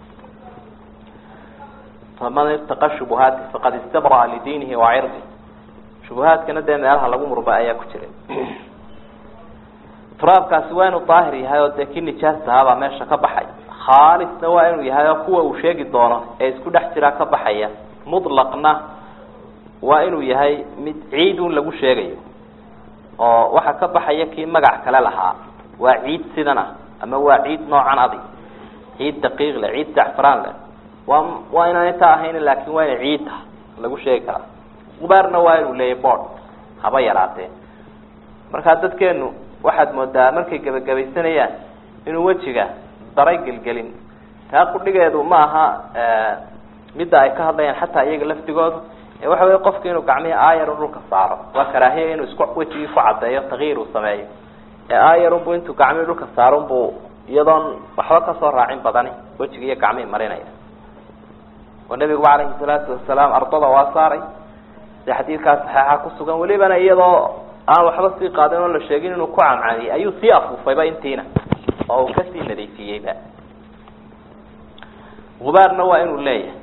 faman irtaqa shubuhaati faqad istabra'a lidiinihi wa cirdi shubuhaadkana dee meelaha lagu murba ayaa ku jiray turaabkaasi waa inuu daahir yahay oo dee kii nijaasta ahaabaa meesha ka baxay khaalisna waa inuu yahay kuwa uu sheegi doono ee isku dhex jira ka baxaya mutlaqna waa inuu yahay mid ciid un lagu sheegayo oo waxa ka baxaya kii magac kale lahaa waa ciid sidana ama waa ciid noocan adi ciid daqiiq leh ciid zacfaraan leh waa waa inaan inta ahayn laakiin waa in ciid lagu sheegi karaa gubaarna waa inuu leeyahay board haba yaraatee marka dadkeenu waxaad moodaa markay gabagabaysanayaan inuu wajiga daray gelgelin taa qudhigeedu ma aha midda ay ka hadlayaan xataa iyaga laftigoodu ee waxa weeye qofku inuu gacmihi aayar dhulka saaro waa karaahiye inuu isku wajigii ku cadeeyo tagyiir uu sameeyo ee aayar unbu intuu gacmihi dhulka saaro unbuu iyadoon waxba kasoo raacin badani wejigi iyo gacmihii marinaya oo nabigu calayhi salaatu wasalaam ardada waa saaray si xadiidkaas saxiixa ku sugan welibana iyadoo aan waxba sii qaadin oo la sheegin inuu ku camcamiyey ayuu sii afuufayba intiina oo uu kasii nadiifiyeyba gubaarna waa inuu leeyahay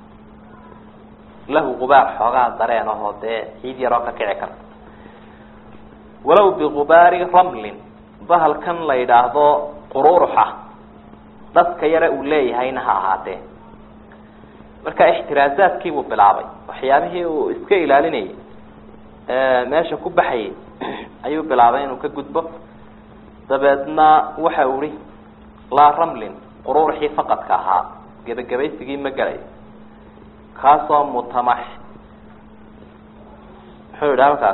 lahu gubaar xoogaa dareen ahoo dee ciid yaroo ka kici karta walow bigubaari ramlin bahalkan la yidhaahdo qururuxa dadka yare uu leeyahayna ha ahaatee marka ixtiraazaadkiibuu bilaabay waxyaabihii uu iska ilaalinayay meesha ku baxayay ayuu bilaabay inuu ka gudbo dabeedna waxa uu ihi laa ramlin qururuxii faqadka ahaa gebagabaysigii ma gelayo kaasoo mutamax muxuu yidhi halkaas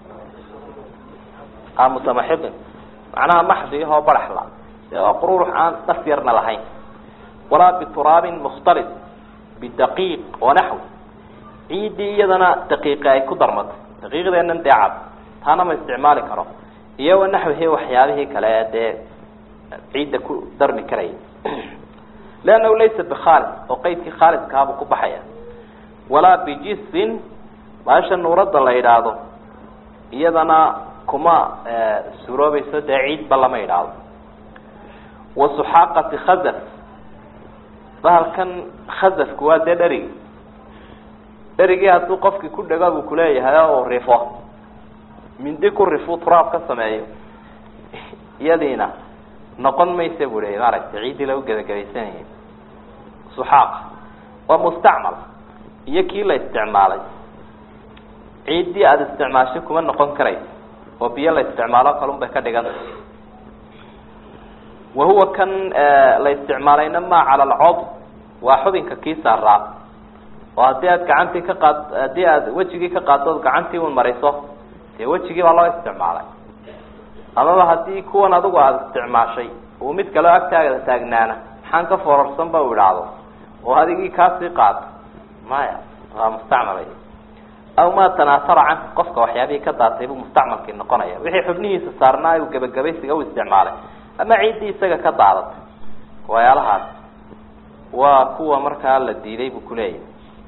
a mutamaxidin macnaha maxdi ahoo baraxla waa qururux aan dhas yarna lahayn walaa bituraabin mukhtalit bidaqiiq wanaxw ciiddii iyadana daqiiqi ay ku darmatay daqiiqdeennan dee cad taana ma isticmaali karo iyo wanaxwihi waxyaabihii kale ee dee ciidda ku darmi karaya leannahu laysa bikhaalid oo qeydkii khaalidkaabuu ku baxaya walaa bijisin maasha nuuradda la yidhaahdo iyadana kuma suroobayso dee ciidba lama yidhaahdo wasuxaaqati khazaf bahalkan khazafku waa dee dherigi dherigii hadduu qofkii ku dhego buu kuleeyahay oo rifo mindi ku rifu turaab ka sameeyo iyadiina noqon maysa buu leeyay maaragtay ciiddii lagu gebagabaysanayay suxaaqa waa mustacmal iyo kii la isticmaalay ciiddii aada isticmaashay kuma noqon karaysa oo biyo la isticmaalo kalun bay ka dhiganta wahuwa kan la isticmaalayna ma cala alcod waa xubinka kii saaraa oo haddii aad gacantii ka qaad haddii aad wejigii ka qaaddood gacantii un mariso dee wejigii baa loo isticmaalay amaba haddii kuwan adigu aada isticmaashay uu mid kaleo agtaaga taagnaana maxaan ka forarsan ba u idhaahdo oo adigii kaasii qaato maya waa mustacmalay aw ma tanaasara canhu qofka waxyaabihii ka daatay buu mustacmalkii noqonaya wixii xubnihiisa saarnaa uu gebagabaysiga u isticmaalay ama ciiddii isaga ka daadatay wayaalahaas waa kuwa markaa la diiday buu kuleeyahay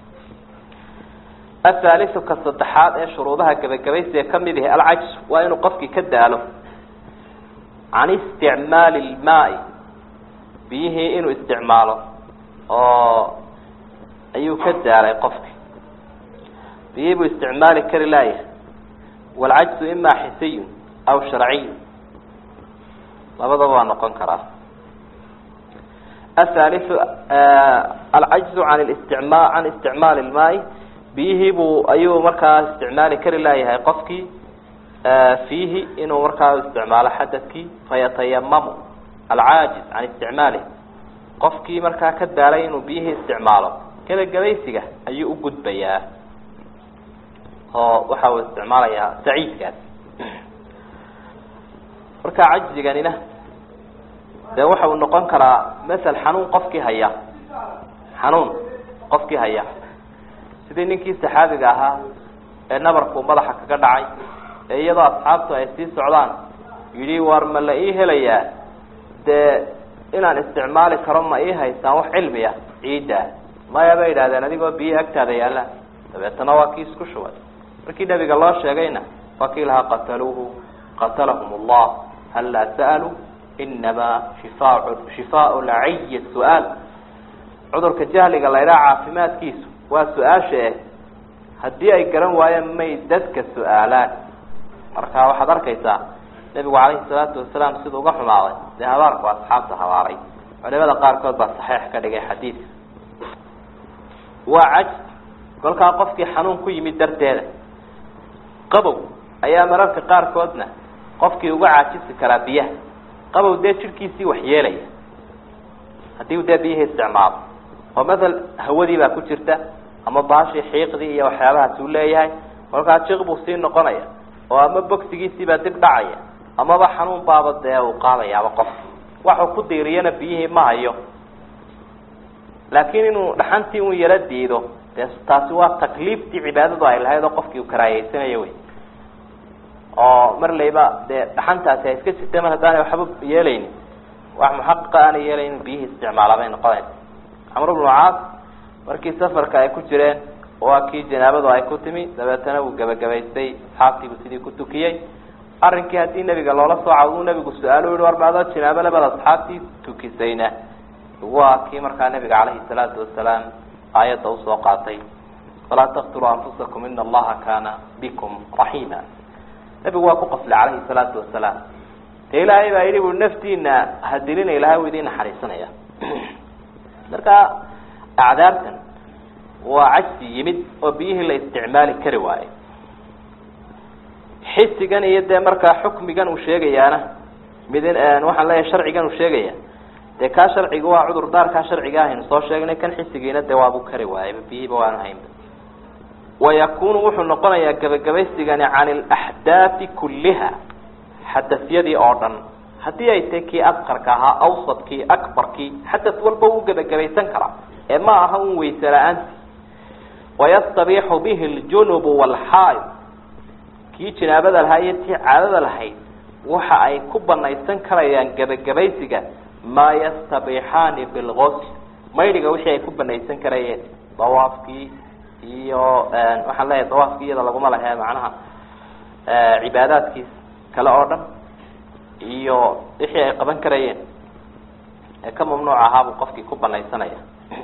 athalisu ka saddexaad ee shuruudaha gebagabaysiga kamid yahay alcajz waa inuu qofkii ka daalo can isticmaali ilmaai biyihii inuu isticmaalo oo ayuu ka daalay qofki biyihii buu isticmaali kari laayahay waalcajzu ima xisiyun aw sharciyun labadaba waa noqon karaa athalisu alcajzu can isticma can isticmaali ilmaai biyihii buu ayuu markaa isticmaali kari laayahay qofkii fiihi inuu markaa isticmaalo xadadkii fayatayamamu alcaajiz can isticmaalih qofkii markaa ka daalay inuu biyihii isticmaalo gebagabaysiga ayuu u gudbayaa oo waxa uu isticmaalayaa saciidkaas marka cajziganina dee waxa uu noqon karaa masel xanuun qofkii haya xanuun qofkii haya sidii ninkii saxaabiga ahaa ee nabarkuu madaxa kaga dhacay ee iyadoo asxaabtu ay sii socdaan yidhi war ma la ii helayaa dee inaan isticmaali karo ma ii haysaan wax cilmi ah ciiddaa maya bay yidhahdeen adigoo biyo agtaada yaalla dabeetana waa kii isku shubay markii nabiga loo sheegayna waa kii lahaa qataluuhu qatalahum allah hal laa sa'aluu inamaa shifaa shifaau laciyi su-aal cudurka jahliga la ydhaha caafimaadkiisu waa su-aasha eh haddii ay garan waayeen may dadka su-aalaan marka waxaad arkaysaa nebigu calayhi salaatu wasalaam siduu uga xumaaday dee habaarku asxaabta habaaray culimada qaarkood baa saxiix ka dhigay xadiidka waa cajz kolkaa qofkii xanuun ku yimid darteeda qabow ayaa mararka qaarkoodna qofkii uga caajisi karaa biyaha qabow dee jidhkiisii wax yeelaya haddii u dee biyihii isticmaalo oo mathal hawadii baa ku jirta ama baashii xiiqdii iyo waxyaabahaas uu leeyahay kolkaa jiq buu sii noqonaya oo ama bogsigiisiibaa dib dhacaya amaba xanuun baaba dee uu qaadayaaba qof waxuu ku diiriyana biyihii ma hayo laakiin inuu dhaxantii un yaro diido dee taasi waa takliiftii cibaadadu ay lahayd oo qofkii uu karaayeysanayo wey oo mar layba dee dhaxantaasi ay iska jirta mar haddaanay waxba yeelaynin wax muxaqiqa aanay yeelaynin biyihii isticmaala bay noqonaysa camr bnu caas markii safarka ay ku jireen waa kii janaabadu ay ku timi dabeetana uu gebagabaystay asxaabtiibu sidii ku tukiyey arrinkii haddii nebiga loola soo cawduu nebigu su-aalo yihi war maadoo janaabo labada asxaabtii tukisayna waa kii markaa nebiga calayhi salaatu wasalaam aayadda usoo qaatay falaa taqtuluu anfusakum ina allaha kaana bikum raxiima nebigu waa ku qaflay calayhi salaatu wasalaam dee ilaahay baa yidhi ui naftiina hadilina ilahay u idiin naxariisanaya marka acdaartan waa cajsi yimid oo biyihii la isticmaali kari waayo xisigan iyo dee markaa xukmigan uu sheegayaana mid waxaan leeyahay sharcigan uu sheegaya dee kaa sharciga waa cudurdaarkaa sharciga ahaynu soo sheegnay kan xisigiina dee waabuu kari waayayba biyihiiba waanu haynba wayakunu wuxuu noqonayaa gebagabaysigani can ilaxdaafi kulliha xadasyadii oo dhan haddii ay tahay kii asqarka ahaa awsadkii akbarkii xadas walba wuu gebagabaysan karaa ee ma aha un weyse la-aanti wayastabiixu bihi ljunubu waalxaaid kii janaabada lahaa iyo tii caadada lahayd waxa ay ku banaysan karayaan gebagabaysiga maa yastabiixaani bilgosl maydhiga wixii ay ku banaysan karayeen dawaafkii iyo waxaan leeyahay dawaafkii iyada laguma lahe macnaha cibaadaadkiis kale oo dhan iyo wixii ay qaban karayeen ee ka mamnuuc ahaabuu qofkii ku banaysanaya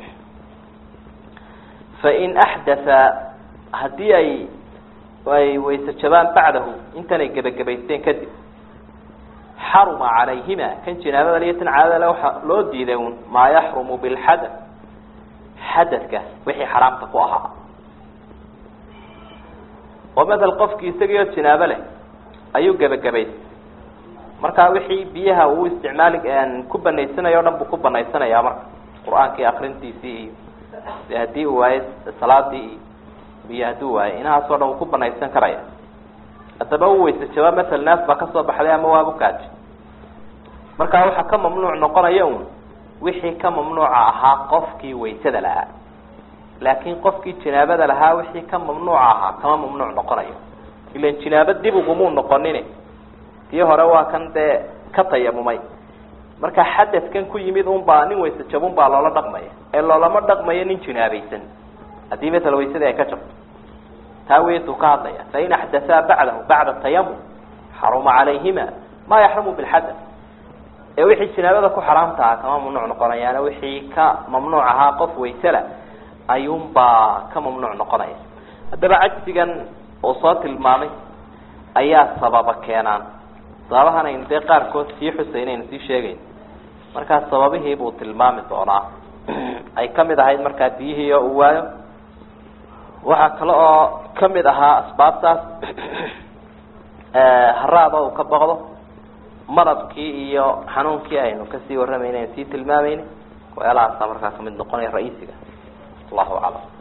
fain axdatha haddii ay ay wayse jabaan bacdahu intanay gebagabaysteen kadib xaruma calayhima kan janaabada iyo tan caadada waxa loo diiday un maa yaxrumu bilxadath xadadka wixii xaraamta ku ahaa oo madal qofkii isagiioo janaabo leh ayuu gebagabaystay markaa wixii biyaha uu isticmaali ku banaysanayo o dhan buu ku banaysanayaa marka qur-aankii akrintiisii iyo de haddii uu waayo salaadii iyo biyo hadduu waayo inahaas oo dhan uu ku banaysan karaya haddaba u weyse jaba masal naas baa kasoo baxday ama waabu kaaji markaa waxaa ka mamnuuc noqonaya un wixii ka mamnuuca ahaa qofkii waysada lahaa laakiin qofkii janaabada lahaa wixii ka mamnuuca ahaa kama mamnuuc noqonayo ilan jinaabo dib ugumuu noqonin tii hore waa kan dee ka tayamumay marka xadadkan ku yimid un baa nin wayse jabun baa loola dhaqmaya ee loolama dhaqmayo nin jinaabaysan haddii masala waysadii ay ka jabto taa weysuu ka hadlaya fain axdathaa bacdahu bacda tayamum xaruma calayhima maa yaxrumu bilxadath ee wixii jinaabada ku xaraamta aha kama mamnuuc noqonayaana wixii ka mamnuuc ahaa qof waysela ayuunbaa ka mamnuuc noqonaya haddaba cajsigan uu soo tilmaamay ayaa sababa keenaan sababahan aynu dee qaarkood sii xusaynaynu sii sheegayn markaa sababihii buu tilmaami doonaa ay kamid ahayd markaa biyihii oo uu waayo waxaa kale oo kamid ahaa asbaabtaas haraada uu ka boqdo madabkii iyo xanuunkii aynu kasii warramayna aynu sii tilmaamayna waxyaalahaasa markaa kamid noqonaya ra-iisiga allahu aclam